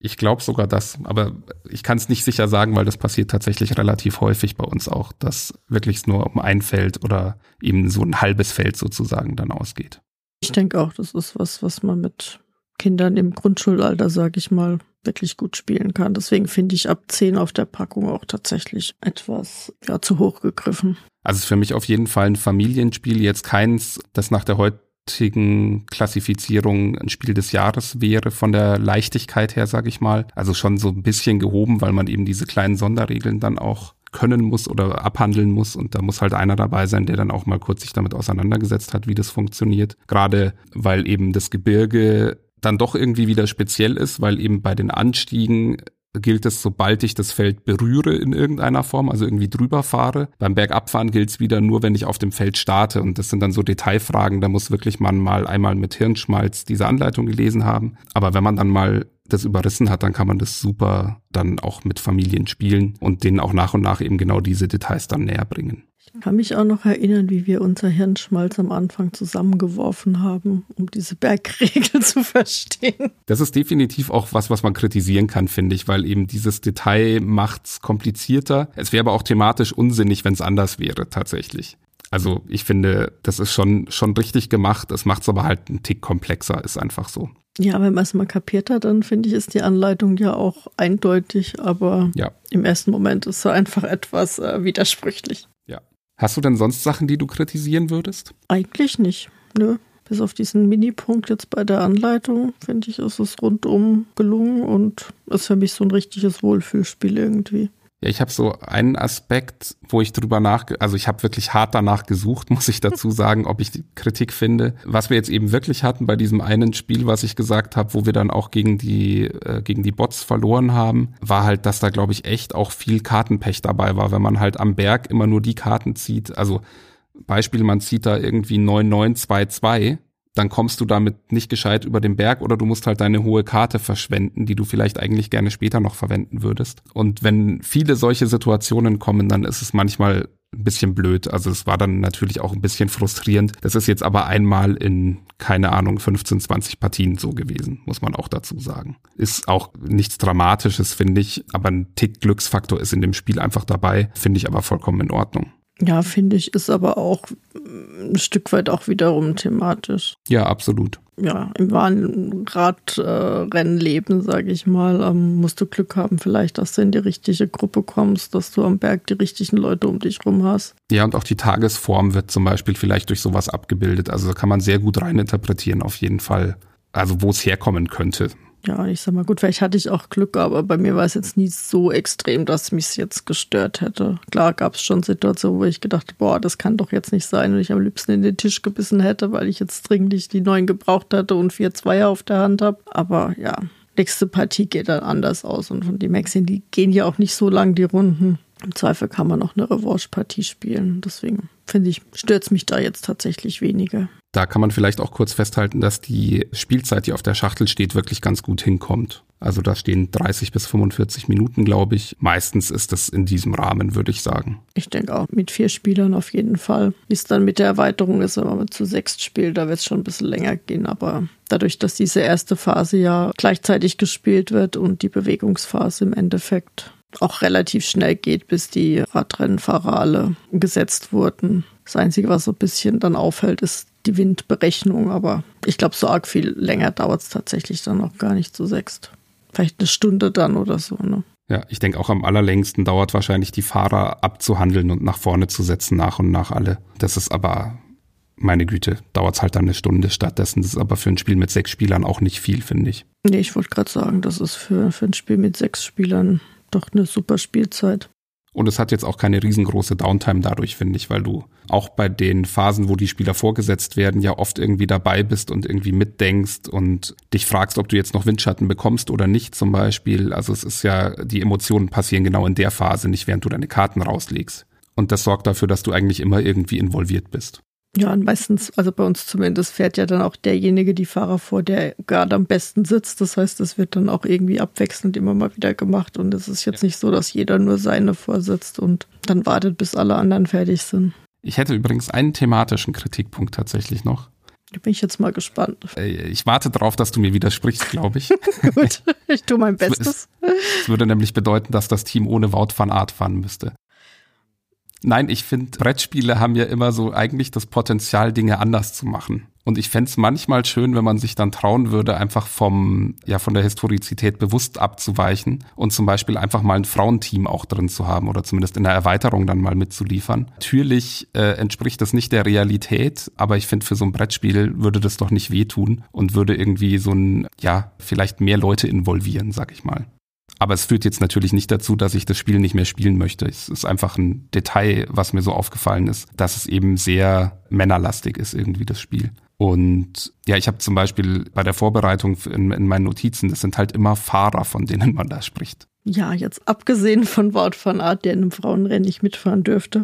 Ich glaube sogar das, aber ich kann es nicht sicher sagen, weil das passiert tatsächlich relativ häufig bei uns auch, dass wirklich nur um ein Feld oder eben so ein halbes Feld sozusagen dann ausgeht. Ich denke auch, das ist was, was man mit Kindern im Grundschulalter, sage ich mal, wirklich gut spielen kann. Deswegen finde ich ab zehn auf der Packung auch tatsächlich etwas ja, zu hoch gegriffen. Also es ist für mich auf jeden Fall ein Familienspiel, jetzt keins, das nach der heutigen Klassifizierung ein Spiel des Jahres wäre, von der Leichtigkeit her, sage ich mal. Also schon so ein bisschen gehoben, weil man eben diese kleinen Sonderregeln dann auch können muss oder abhandeln muss, und da muss halt einer dabei sein, der dann auch mal kurz sich damit auseinandergesetzt hat, wie das funktioniert. Gerade weil eben das Gebirge dann doch irgendwie wieder speziell ist, weil eben bei den Anstiegen gilt es, sobald ich das Feld berühre in irgendeiner Form, also irgendwie drüber fahre. Beim Bergabfahren gilt es wieder nur, wenn ich auf dem Feld starte, und das sind dann so Detailfragen, da muss wirklich man mal einmal mit Hirnschmalz diese Anleitung gelesen haben. Aber wenn man dann mal das überrissen hat, dann kann man das super dann auch mit Familien spielen und denen auch nach und nach eben genau diese Details dann näher bringen. Ich kann mich auch noch erinnern, wie wir unser Hirnschmalz am Anfang zusammengeworfen haben, um diese Bergregel zu verstehen. Das ist definitiv auch was, was man kritisieren kann, finde ich, weil eben dieses Detail macht's komplizierter. Es wäre aber auch thematisch unsinnig, wenn es anders wäre, tatsächlich. Also ich finde, das ist schon, schon richtig gemacht. Es macht's aber halt einen Tick komplexer, ist einfach so. Ja, wenn man es mal kapiert hat, dann finde ich, ist die Anleitung ja auch eindeutig, aber ja. Im ersten Moment ist sie einfach etwas äh, widersprüchlich. Ja. Hast du denn sonst Sachen, die du kritisieren würdest? Eigentlich nicht, nö. Bis auf diesen Minipunkt jetzt bei der Anleitung, finde ich, ist es rundum gelungen und ist für mich so ein richtiges Wohlfühlspiel irgendwie. Ja, ich habe so einen Aspekt, wo ich drüber nach, also ich habe wirklich hart danach gesucht, muss ich dazu sagen, ob ich die Kritik finde. Was wir jetzt eben wirklich hatten bei diesem einen Spiel, was ich gesagt habe, wo wir dann auch gegen die äh, gegen die Bots verloren haben, war halt, dass da, glaube ich, echt auch viel Kartenpech dabei war, wenn man halt am Berg immer nur die Karten zieht. Also Beispiel, man zieht da irgendwie neun neun zwei zwei. Dann kommst du damit nicht gescheit über den Berg, oder du musst halt deine hohe Karte verschwenden, die du vielleicht eigentlich gerne später noch verwenden würdest. Und wenn viele solche Situationen kommen, dann ist es manchmal ein bisschen blöd. Also es war dann natürlich auch ein bisschen frustrierend. Das ist jetzt aber einmal in, keine Ahnung, fünfzehn, zwanzig Partien so gewesen, muss man auch dazu sagen. Ist auch nichts Dramatisches, finde ich, aber ein Tick Glücksfaktor ist in dem Spiel einfach dabei, finde ich aber vollkommen in Ordnung. Ja, finde ich, ist aber auch ein Stück weit auch wiederum thematisch. Ja, absolut. Ja, im wahren Radrennleben, sage ich mal, ähm, musst du Glück haben, vielleicht, dass du in die richtige Gruppe kommst, dass du am Berg die richtigen Leute um dich rum hast. Ja, und auch die Tagesform wird zum Beispiel vielleicht durch sowas abgebildet. Also da kann man sehr gut reininterpretieren, auf jeden Fall. Also wo es herkommen könnte. Ja, ich sag mal, gut, vielleicht hatte ich auch Glück, aber bei mir war es jetzt nie so extrem, dass mich es jetzt gestört hätte. Klar gab es schon Situationen, wo ich gedacht habe, boah, das kann doch jetzt nicht sein, und ich am liebsten in den Tisch gebissen hätte, weil ich jetzt dringend die neun gebraucht hatte und vier Zweier auf der Hand habe. Aber ja, nächste Partie geht dann anders aus, und von dem her gesehen, die gehen ja auch nicht so lang, die Runden. Im Zweifel kann man auch eine Revanche-Partie spielen. Deswegen finde ich, stört es mich da jetzt tatsächlich weniger. Da kann man vielleicht auch kurz festhalten, dass die Spielzeit, die auf der Schachtel steht, wirklich ganz gut hinkommt. Also da stehen dreißig bis fünfundvierzig Minuten, glaube ich. Meistens ist das in diesem Rahmen, würde ich sagen. Ich denke auch, mit vier Spielern auf jeden Fall. Wie es dann mit der Erweiterung ist, wenn man zu sechst spielt, da wird es schon ein bisschen länger gehen. Aber dadurch, dass diese erste Phase ja gleichzeitig gespielt wird und die Bewegungsphase im Endeffekt auch relativ schnell geht, bis die Radrennfahrer alle gesetzt wurden. Das Einzige, was so ein bisschen dann auffällt, ist die Windberechnung, aber ich glaube, so arg viel länger dauert es tatsächlich dann auch gar nicht zu sechst. Vielleicht eine Stunde dann oder so, ne? Ja, ich denke auch am allerlängsten dauert wahrscheinlich die Fahrer abzuhandeln und nach vorne zu setzen, nach und nach alle. Das ist aber, meine Güte, dauert es halt dann eine Stunde stattdessen. Das ist aber für ein Spiel mit sechs Spielern auch nicht viel, finde ich. Nee, ich wollte gerade sagen, das ist für, für ein Spiel mit sechs Spielern doch eine super Spielzeit. Und es hat jetzt auch keine riesengroße Downtime dadurch, finde ich, weil du auch bei den Phasen, wo die Spieler vorgesetzt werden, ja oft irgendwie dabei bist und irgendwie mitdenkst und dich fragst, ob du jetzt noch Windschatten bekommst oder nicht zum Beispiel. Also es ist ja, die Emotionen passieren genau in der Phase, nicht während du deine Karten rauslegst. Und das sorgt dafür, dass du eigentlich immer irgendwie involviert bist. Ja, und meistens, also bei uns zumindest, fährt ja dann auch derjenige die Fahrer vor, der gerade am besten sitzt. Das heißt, es wird dann auch irgendwie abwechselnd immer mal wieder gemacht. Und es ist jetzt nicht so, dass jeder nur seine vorsitzt und dann wartet, bis alle anderen fertig sind. Ich hätte übrigens einen thematischen Kritikpunkt tatsächlich noch. Da bin ich jetzt mal gespannt. Ich warte darauf, dass du mir widersprichst, glaube ich. Gut, ich tue mein Bestes. Das würde nämlich bedeuten, dass das Team ohne Wout van Aert fahren müsste. Nein, ich finde, Brettspiele haben ja immer so eigentlich das Potenzial, Dinge anders zu machen. Und ich fände es manchmal schön, wenn man sich dann trauen würde, einfach vom, ja, von der Historizität bewusst abzuweichen und zum Beispiel einfach mal ein Frauenteam auch drin zu haben oder zumindest in der Erweiterung dann mal mitzuliefern. Natürlich äh, entspricht das nicht der Realität, aber ich finde, für so ein Brettspiel würde das doch nicht wehtun und würde irgendwie so ein, ja, vielleicht mehr Leute involvieren, sag ich mal. Aber es führt jetzt natürlich nicht dazu, dass ich das Spiel nicht mehr spielen möchte. Es ist einfach ein Detail, was mir so aufgefallen ist, dass es eben sehr männerlastig ist, irgendwie das Spiel. Und ja, ich habe zum Beispiel bei der Vorbereitung in, in meinen Notizen, das sind halt immer Fahrer, von denen man da spricht. Ja, jetzt abgesehen von Wout van Aert, der in einem Frauenrennen nicht mitfahren dürfte.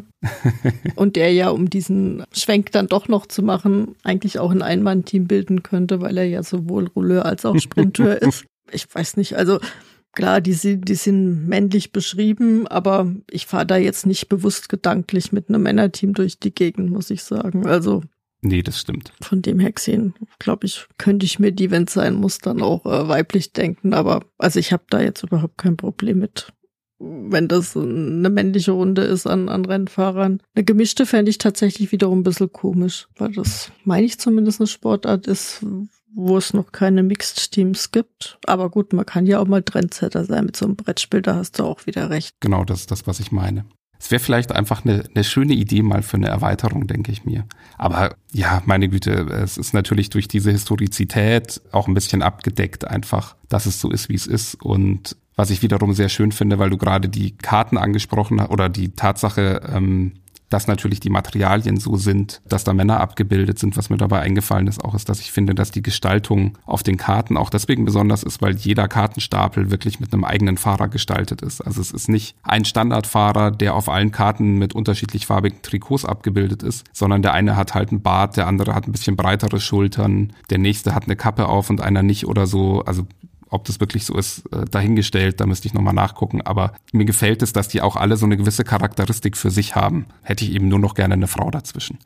Und der ja, um diesen Schwenk dann doch noch zu machen, eigentlich auch ein Einmann-Team bilden könnte, weil er ja sowohl Rouleur als auch Sprinteur ist. Ich weiß nicht, also klar, die, die sind männlich beschrieben, aber ich fahre da jetzt nicht bewusst gedanklich mit einem Männerteam durch die Gegend, muss ich sagen. Also nee, das stimmt. Von dem her gesehen, glaube ich, könnte ich mir die, wenn es sein muss, dann auch äh, weiblich denken. Aber also ich habe da jetzt überhaupt kein Problem mit, wenn das eine männliche Runde ist an, an Rennfahrern. Eine gemischte fände ich tatsächlich wiederum ein bisschen komisch, weil das, meine ich zumindest, eine Sportart ist, wo es noch keine Mixed-Teams gibt. Aber gut, man kann ja auch mal Trendsetter sein mit so einem Brettspiel, da hast du auch wieder recht. Genau, das ist das, was ich meine. Es wäre vielleicht einfach eine, eine schöne Idee mal für eine Erweiterung, denke ich mir. Aber ja, meine Güte, es ist natürlich durch diese Historizität auch ein bisschen abgedeckt einfach, dass es so ist, wie es ist. Und was ich wiederum sehr schön finde, weil du gerade die Karten angesprochen hast oder die Tatsache, ähm, dass natürlich die Materialien so sind, dass da Männer abgebildet sind. Was mir dabei eingefallen ist auch, ist, dass ich finde, dass die Gestaltung auf den Karten auch deswegen besonders ist, weil jeder Kartenstapel wirklich mit einem eigenen Fahrer gestaltet ist. Also es ist nicht ein Standardfahrer, der auf allen Karten mit unterschiedlich farbigen Trikots abgebildet ist, sondern der eine hat halt einen Bart, der andere hat ein bisschen breitere Schultern, der nächste hat eine Kappe auf und einer nicht oder so. Also ob das wirklich so ist, äh, dahingestellt, da müsste ich nochmal nachgucken. Aber mir gefällt es, dass die auch alle so eine gewisse Charakteristik für sich haben. Hätte ich eben nur noch gerne eine Frau dazwischen.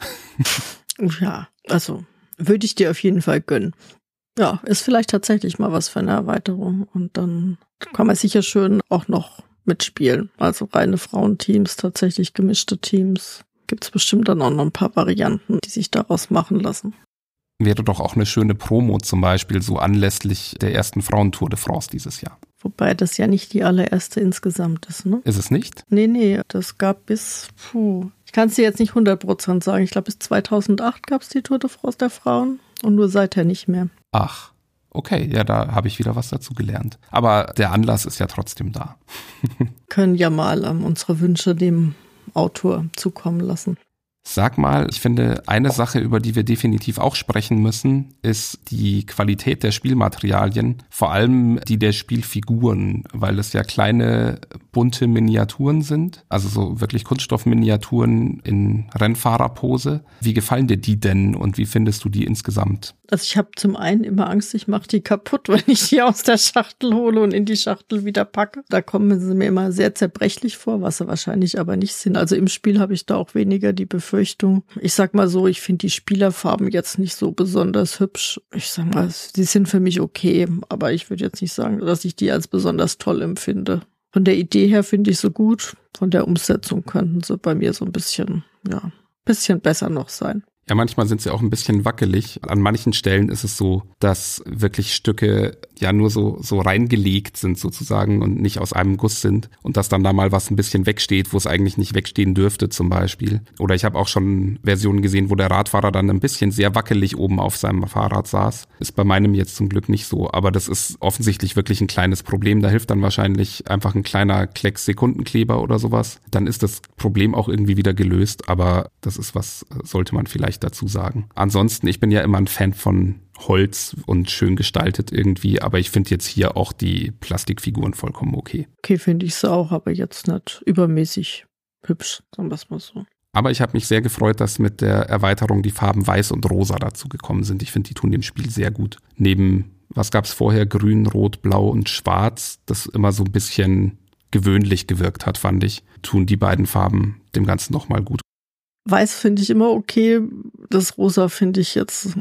Ja, also würde ich dir auf jeden Fall gönnen. Ja, ist vielleicht tatsächlich mal was für eine Erweiterung. Und dann kann man sicher schön auch noch mitspielen. Also reine Frauenteams, tatsächlich gemischte Teams. Gibt es bestimmt dann auch noch ein paar Varianten, die sich daraus machen lassen. Wäre doch auch eine schöne Promo zum Beispiel so anlässlich der ersten Frauentour de France dieses Jahr. Wobei das ja nicht die allererste insgesamt ist, ne? Ist es nicht? Nee, nee, das gab bis, puh, ich kann es dir jetzt nicht hundert Prozent sagen. Ich glaube, bis zweitausendacht gab es die Tour de France der Frauen und nur seither nicht mehr. Ach, okay, ja, da habe ich wieder was dazu gelernt. Aber der Anlass ist ja trotzdem da. Können ja mal ähm, unsere Wünsche dem Autor zukommen lassen. Sag mal, ich finde, eine Sache, über die wir definitiv auch sprechen müssen, ist die Qualität der Spielmaterialien, vor allem die der Spielfiguren, weil es ja kleine, bunte Miniaturen sind, also so wirklich Kunststoffminiaturen in Rennfahrerpose. Wie gefallen dir die denn und wie findest du die insgesamt? Also ich habe zum einen immer Angst, ich mache die kaputt, wenn ich die aus der Schachtel hole und in die Schachtel wieder packe. Da kommen sie mir immer sehr zerbrechlich vor, was sie wahrscheinlich aber nicht sind. Also im Spiel habe ich da auch weniger die Befürchtung. Ich sag mal so, ich finde die Spielerfarben jetzt nicht so besonders hübsch. Ich sag mal, die sind für mich okay, aber ich würde jetzt nicht sagen, dass ich die als besonders toll empfinde. Von der Idee her finde ich sie gut, von der Umsetzung könnten sie bei mir so ein bisschen, ja, bisschen besser noch sein. Ja, manchmal sind sie auch ein bisschen wackelig. An manchen Stellen ist es so, dass wirklich Stücke ja nur so so reingelegt sind sozusagen und nicht aus einem Guss sind und dass dann da mal was ein bisschen wegsteht, wo es eigentlich nicht wegstehen dürfte zum Beispiel. Oder ich habe auch schon Versionen gesehen, wo der Radfahrer dann ein bisschen sehr wackelig oben auf seinem Fahrrad saß. Ist bei meinem jetzt zum Glück nicht so, aber das ist offensichtlich wirklich ein kleines Problem. Da hilft dann wahrscheinlich einfach ein kleiner Klecks Sekundenkleber oder sowas. Dann ist das Problem auch irgendwie wieder gelöst, aber das ist was, sollte man vielleicht dazu sagen. Ansonsten, ich bin ja immer ein Fan von Holz und schön gestaltet irgendwie, aber ich finde jetzt hier auch die Plastikfiguren vollkommen okay. Okay, finde ich es auch, aber jetzt nicht übermäßig hübsch, sagen wir es mal so. Aber ich habe mich sehr gefreut, dass mit der Erweiterung die Farben Weiß und Rosa dazu gekommen sind. Ich finde, die tun dem Spiel sehr gut. Neben, was gab es vorher, Grün, Rot, Blau und Schwarz, das immer so ein bisschen gewöhnlich gewirkt hat, fand ich, tun die beiden Farben dem Ganzen nochmal gut. Weiß finde ich immer okay, das Rosa finde ich jetzt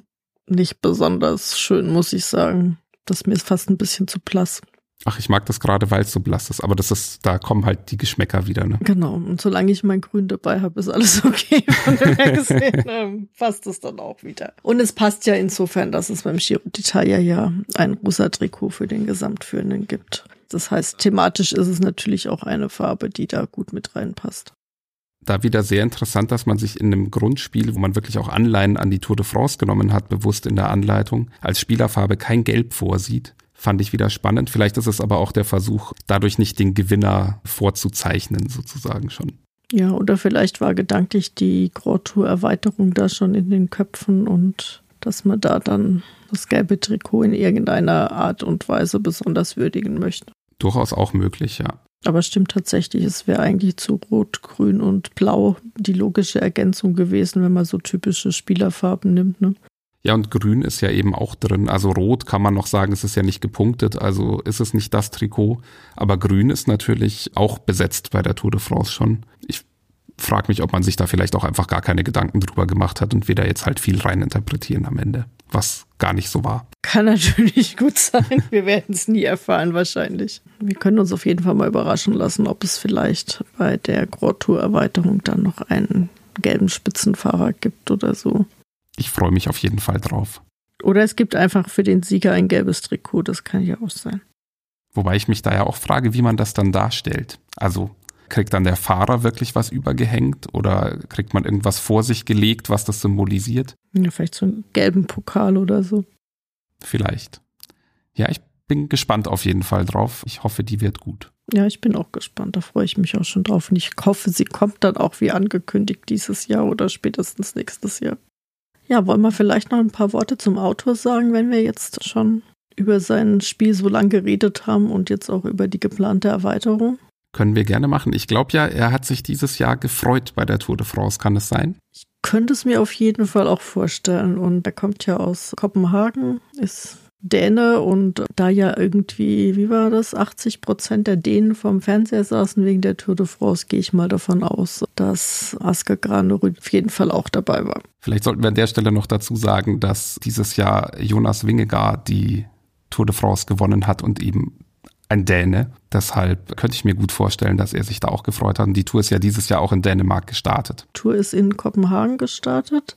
nicht besonders schön, muss ich sagen. Das mir ist fast ein bisschen zu blass. Ach, ich mag das gerade, weil es so blass ist, aber das ist, da kommen halt die Geschmäcker wieder, ne? Genau, und solange ich mein Grün dabei habe, ist alles okay. Von daher gesehen ähm, passt es dann auch wieder. Und es passt ja insofern, dass es beim Giro d'Italia ja ein rosa Trikot für den Gesamtführenden gibt. Das heißt, thematisch ist es natürlich auch eine Farbe, die da gut mit reinpasst. Da wieder sehr interessant, dass man sich in einem Grundspiel, wo man wirklich auch Anleihen an die Tour de France genommen hat, bewusst in der Anleitung, als Spielerfarbe kein Gelb vorsieht. Fand ich wieder spannend. Vielleicht ist es aber auch der Versuch, dadurch nicht den Gewinner vorzuzeichnen, sozusagen schon. Ja, oder vielleicht war gedanklich die Grand Tour-Erweiterung da schon in den Köpfen und dass man da dann das gelbe Trikot in irgendeiner Art und Weise besonders würdigen möchte. Durchaus auch möglich, ja. Aber stimmt tatsächlich, es wäre eigentlich zu Rot, Grün und Blau die logische Ergänzung gewesen, wenn man so typische Spielerfarben nimmt, ne? Ja, und Grün ist ja eben auch drin. Also Rot kann man noch sagen, es ist ja nicht gepunktet, also ist es nicht das Trikot. Aber Grün ist natürlich auch besetzt bei der Tour de France schon. Ich frage mich, ob man sich da vielleicht auch einfach gar keine Gedanken drüber gemacht hat und wir da jetzt halt viel reininterpretieren am Ende, was gar nicht so war. Kann natürlich gut sein. Wir werden es nie erfahren wahrscheinlich. Wir können uns auf jeden Fall mal überraschen lassen, ob es vielleicht bei der Grand Tour Erweiterung dann noch einen gelben Spitzenfahrer gibt oder so. Ich freue mich auf jeden Fall drauf. Oder es gibt einfach für den Sieger ein gelbes Trikot, das kann ja auch sein. Wobei ich mich da ja auch frage, wie man das dann darstellt. Also kriegt dann der Fahrer wirklich was übergehängt oder kriegt man irgendwas vor sich gelegt, was das symbolisiert? Ja, vielleicht so einen gelben Pokal oder so. Vielleicht. Ja, ich bin gespannt auf jeden Fall drauf. Ich hoffe, die wird gut. Ja, ich bin auch gespannt. Da freue ich mich auch schon drauf. Und ich hoffe, sie kommt dann auch wie angekündigt dieses Jahr oder spätestens nächstes Jahr. Ja, wollen wir vielleicht noch ein paar Worte zum Autor sagen, wenn wir jetzt schon über sein Spiel so lange geredet haben und jetzt auch über die geplante Erweiterung? Können wir gerne machen. Ich glaube ja, er hat sich dieses Jahr gefreut bei der Tour de France. Kann es sein? Ich könnte es mir auf jeden Fall auch vorstellen. Und er kommt ja aus Kopenhagen, ist Däne und da ja irgendwie, wie war das, achtzig Prozent der Dänen vom Fernseher saßen wegen der Tour de France, gehe ich mal davon aus, dass Asger Granerud auf jeden Fall auch dabei war. Vielleicht sollten wir an der Stelle noch dazu sagen, dass dieses Jahr Jonas Vingegaard die Tour de France gewonnen hat und eben ein Däne. Deshalb könnte ich mir gut vorstellen, dass er sich da auch gefreut hat. Und die Tour ist ja dieses Jahr auch in Dänemark gestartet. Die Tour ist in Kopenhagen gestartet.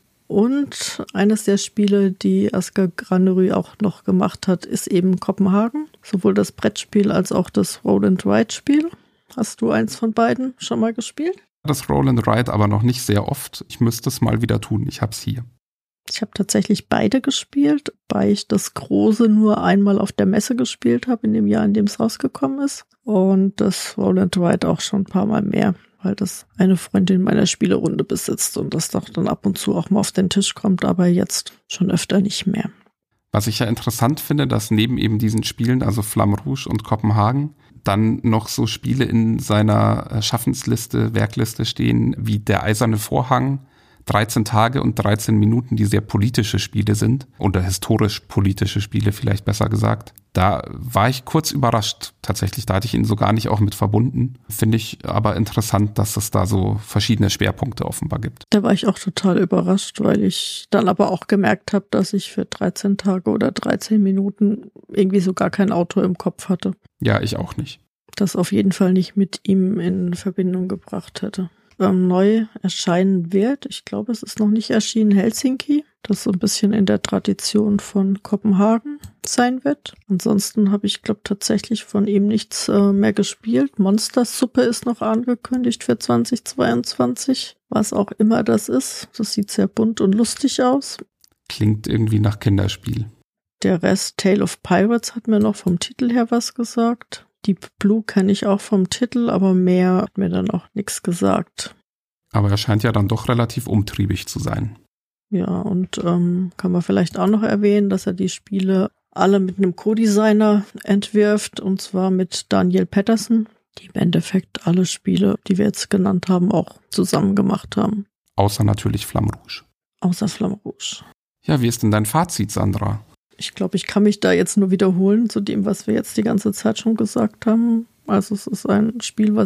Und eines der Spiele, die Asger Granerud auch noch gemacht hat, ist eben Kopenhagen. Sowohl das Brettspiel als auch das Roll-and-Ride-Spiel. Hast du eins von beiden schon mal gespielt? Das Roll-and-Ride aber noch nicht sehr oft. Ich müsste es mal wieder tun. Ich habe es hier. Ich habe tatsächlich beide gespielt, wobei ich das Große nur einmal auf der Messe gespielt habe, in dem Jahr, in dem es rausgekommen ist. Und das Roll-and-Ride auch schon ein paar Mal mehr, weil das eine Freundin meiner Spielerunde besitzt und das doch dann ab und zu auch mal auf den Tisch kommt, aber jetzt schon öfter nicht mehr. Was ich ja interessant finde, dass neben eben diesen Spielen, also Flamme Rouge und Kopenhagen, dann noch so Spiele in seiner Schaffensliste, Werkliste stehen, wie Der Eiserne Vorhang, dreizehn Tage und dreizehn Minuten, die sehr politische Spiele sind, oder historisch-politische Spiele vielleicht besser gesagt. Da war ich kurz überrascht, tatsächlich, da hatte ich ihn so gar nicht auch mit verbunden. Finde ich aber interessant, dass es da so verschiedene Schwerpunkte offenbar gibt. Da war ich auch total überrascht, weil ich dann aber auch gemerkt habe, dass ich für dreizehn Tage oder dreizehn Minuten irgendwie so gar kein Autor im Kopf hatte. Ja, ich auch nicht. Das auf jeden Fall nicht mit ihm in Verbindung gebracht hätte. Ähm, neu erscheinen wird, ich glaube, es ist noch nicht erschienen, Helsinki, das so ein bisschen in der Tradition von Kopenhagen sein wird. Ansonsten habe ich, glaube tatsächlich von ihm nichts äh, mehr gespielt. Monstersuppe ist noch angekündigt für zwanzig zweiundzwanzig, was auch immer das ist. Das sieht sehr bunt und lustig aus. Klingt irgendwie nach Kinderspiel. Der Rest, Tale of Pirates, hat mir noch vom Titel her was gesagt. Deep Blue kenne ich auch vom Titel, aber mehr hat mir dann auch nichts gesagt. Aber er scheint ja dann doch relativ umtriebig zu sein. Ja, und ähm, kann man vielleicht auch noch erwähnen, dass er die Spiele alle mit einem Co-Designer entwirft, und zwar mit Daniel Patterson, die im Endeffekt alle Spiele, die wir jetzt genannt haben, auch zusammen gemacht haben. Außer natürlich Flamme Rouge. Außer Flamme Rouge. Ja, wie ist denn dein Fazit, Sandra? Ich glaube, ich kann mich da jetzt nur wiederholen zu dem, was wir jetzt die ganze Zeit schon gesagt haben. Also es ist ein Spiel, was ich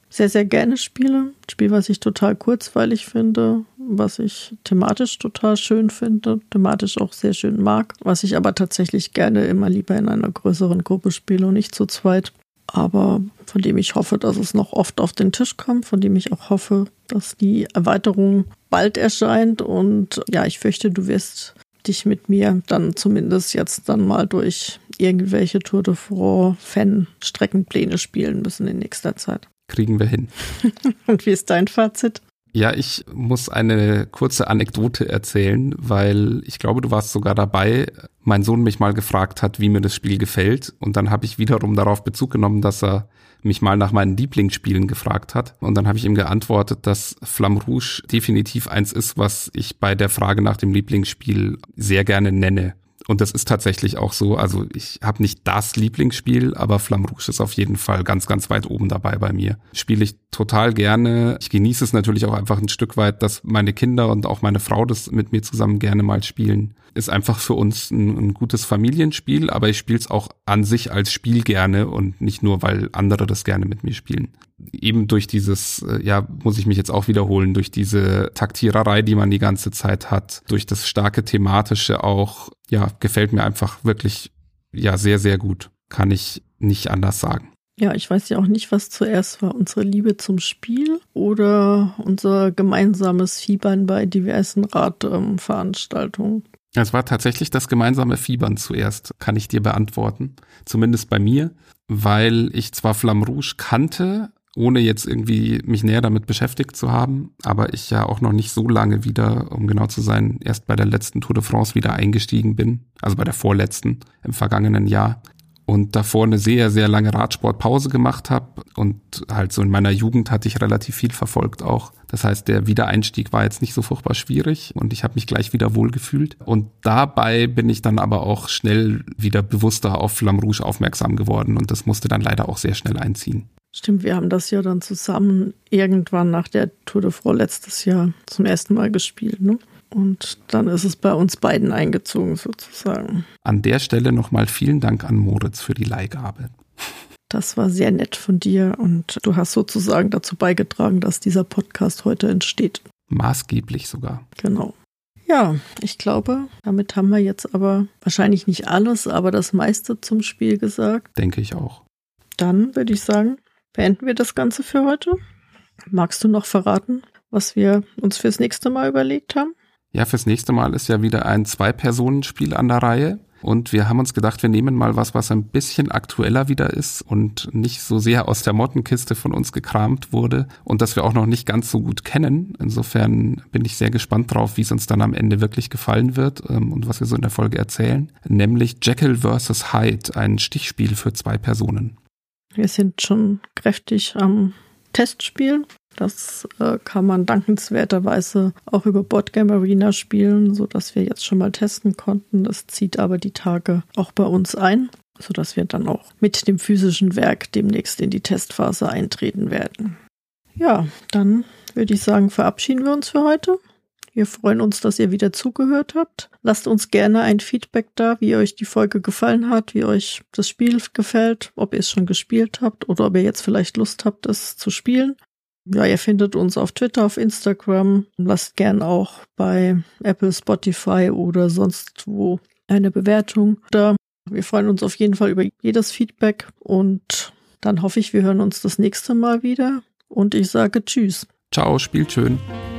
sehr, sehr gerne spiele. Ein Spiel, was ich total kurzweilig finde, was ich thematisch total schön finde, thematisch auch sehr schön mag, was ich aber tatsächlich gerne immer lieber in einer größeren Gruppe spiele und nicht zu zweit. Aber von dem ich hoffe, dass es noch oft auf den Tisch kommt, von dem ich auch hoffe, dass die Erweiterung bald erscheint. Und ja, ich fürchte, du wirst dich mit mir dann zumindest jetzt dann mal durch irgendwelche Tour de France Fan-Streckenpläne spielen müssen in nächster Zeit. Kriegen wir hin. Und wie ist dein Fazit? Ja, ich muss eine kurze Anekdote erzählen, weil ich glaube, du warst sogar dabei. Mein Sohn mich mal gefragt hat, wie mir das Spiel gefällt. Und dann habe ich wiederum darauf Bezug genommen, dass er mich mal nach meinen Lieblingsspielen gefragt hat. Und dann habe ich ihm geantwortet, dass Flamme Rouge definitiv eins ist, was ich bei der Frage nach dem Lieblingsspiel sehr gerne nenne. Und das ist tatsächlich auch so. Also ich habe nicht das Lieblingsspiel, aber Flamme Rouge ist auf jeden Fall ganz, ganz weit oben dabei bei mir. Spiele ich total gerne. Ich genieße es natürlich auch einfach ein Stück weit, dass meine Kinder und auch meine Frau das mit mir zusammen gerne mal spielen. Ist einfach für uns ein, ein gutes Familienspiel, aber ich spiele es auch an sich als Spiel gerne und nicht nur, weil andere das gerne mit mir spielen. Eben durch dieses, ja, muss ich mich jetzt auch wiederholen, durch diese Taktiererei, die man die ganze Zeit hat, durch das starke Thematische auch, ja, gefällt mir einfach wirklich, ja, sehr, sehr gut. Kann ich nicht anders sagen. Ja, ich weiß ja auch nicht, was zuerst war, unsere Liebe zum Spiel oder unser gemeinsames Fiebern bei diversen Radveranstaltungen. Es war tatsächlich das gemeinsame Fiebern zuerst, kann ich dir beantworten. Zumindest bei mir, weil ich zwar Flamme Rouge kannte, ohne jetzt irgendwie mich näher damit beschäftigt zu haben, aber ich ja auch noch nicht so lange wieder, um genau zu sein, erst bei der letzten Tour de France wieder eingestiegen bin, also bei der vorletzten im vergangenen Jahr. Und davor eine sehr, sehr lange Radsportpause gemacht habe und halt so in meiner Jugend hatte ich relativ viel verfolgt auch. Das heißt, der Wiedereinstieg war jetzt nicht so furchtbar schwierig und ich habe mich gleich wieder wohlgefühlt. Und dabei bin ich dann aber auch schnell wieder bewusster auf Flamme Rouge aufmerksam geworden und das musste dann leider auch sehr schnell einziehen. Stimmt, wir haben das ja dann zusammen irgendwann nach der Tour de France letztes Jahr zum ersten Mal gespielt, ne? Und dann ist es bei uns beiden eingezogen sozusagen. An der Stelle nochmal vielen Dank an Moritz für die Leihgabe. Das war sehr nett von dir und du hast sozusagen dazu beigetragen, dass dieser Podcast heute entsteht. Maßgeblich sogar. Genau. Ja, ich glaube, damit haben wir jetzt aber wahrscheinlich nicht alles, aber das meiste zum Spiel gesagt. Denke ich auch. Dann würde ich sagen, beenden wir das Ganze für heute. Magst du noch verraten, was wir uns fürs nächste Mal überlegt haben? Ja, fürs nächste Mal ist ja wieder ein Zwei-Personen-Spiel an der Reihe und wir haben uns gedacht, wir nehmen mal was, was ein bisschen aktueller wieder ist und nicht so sehr aus der Mottenkiste von uns gekramt wurde und das wir auch noch nicht ganz so gut kennen. Insofern bin ich sehr gespannt drauf, wie es uns dann am Ende wirklich gefallen wird und was wir so in der Folge erzählen, nämlich Jekyll versus. Hyde, ein Stichspiel für zwei Personen. Wir sind schon kräftig am Testspielen. Das äh, kann man dankenswerterweise auch über Boardgame Arena spielen, sodass wir jetzt schon mal testen konnten. Das zieht aber die Tage auch bei uns ein, sodass wir dann auch mit dem physischen Werk demnächst in die Testphase eintreten werden. Ja, dann würde ich sagen, verabschieden wir uns für heute. Wir freuen uns, dass ihr wieder zugehört habt. Lasst uns gerne ein Feedback da, wie euch die Folge gefallen hat, wie euch das Spiel gefällt, ob ihr es schon gespielt habt oder ob ihr jetzt vielleicht Lust habt, es zu spielen. Ja, ihr findet uns auf Twitter, auf Instagram. Lasst gern auch bei Apple, Spotify oder sonst wo eine Bewertung da. Wir freuen uns auf jeden Fall über jedes Feedback und dann hoffe ich, wir hören uns das nächste Mal wieder und ich sage Tschüss. Ciao, spielt schön.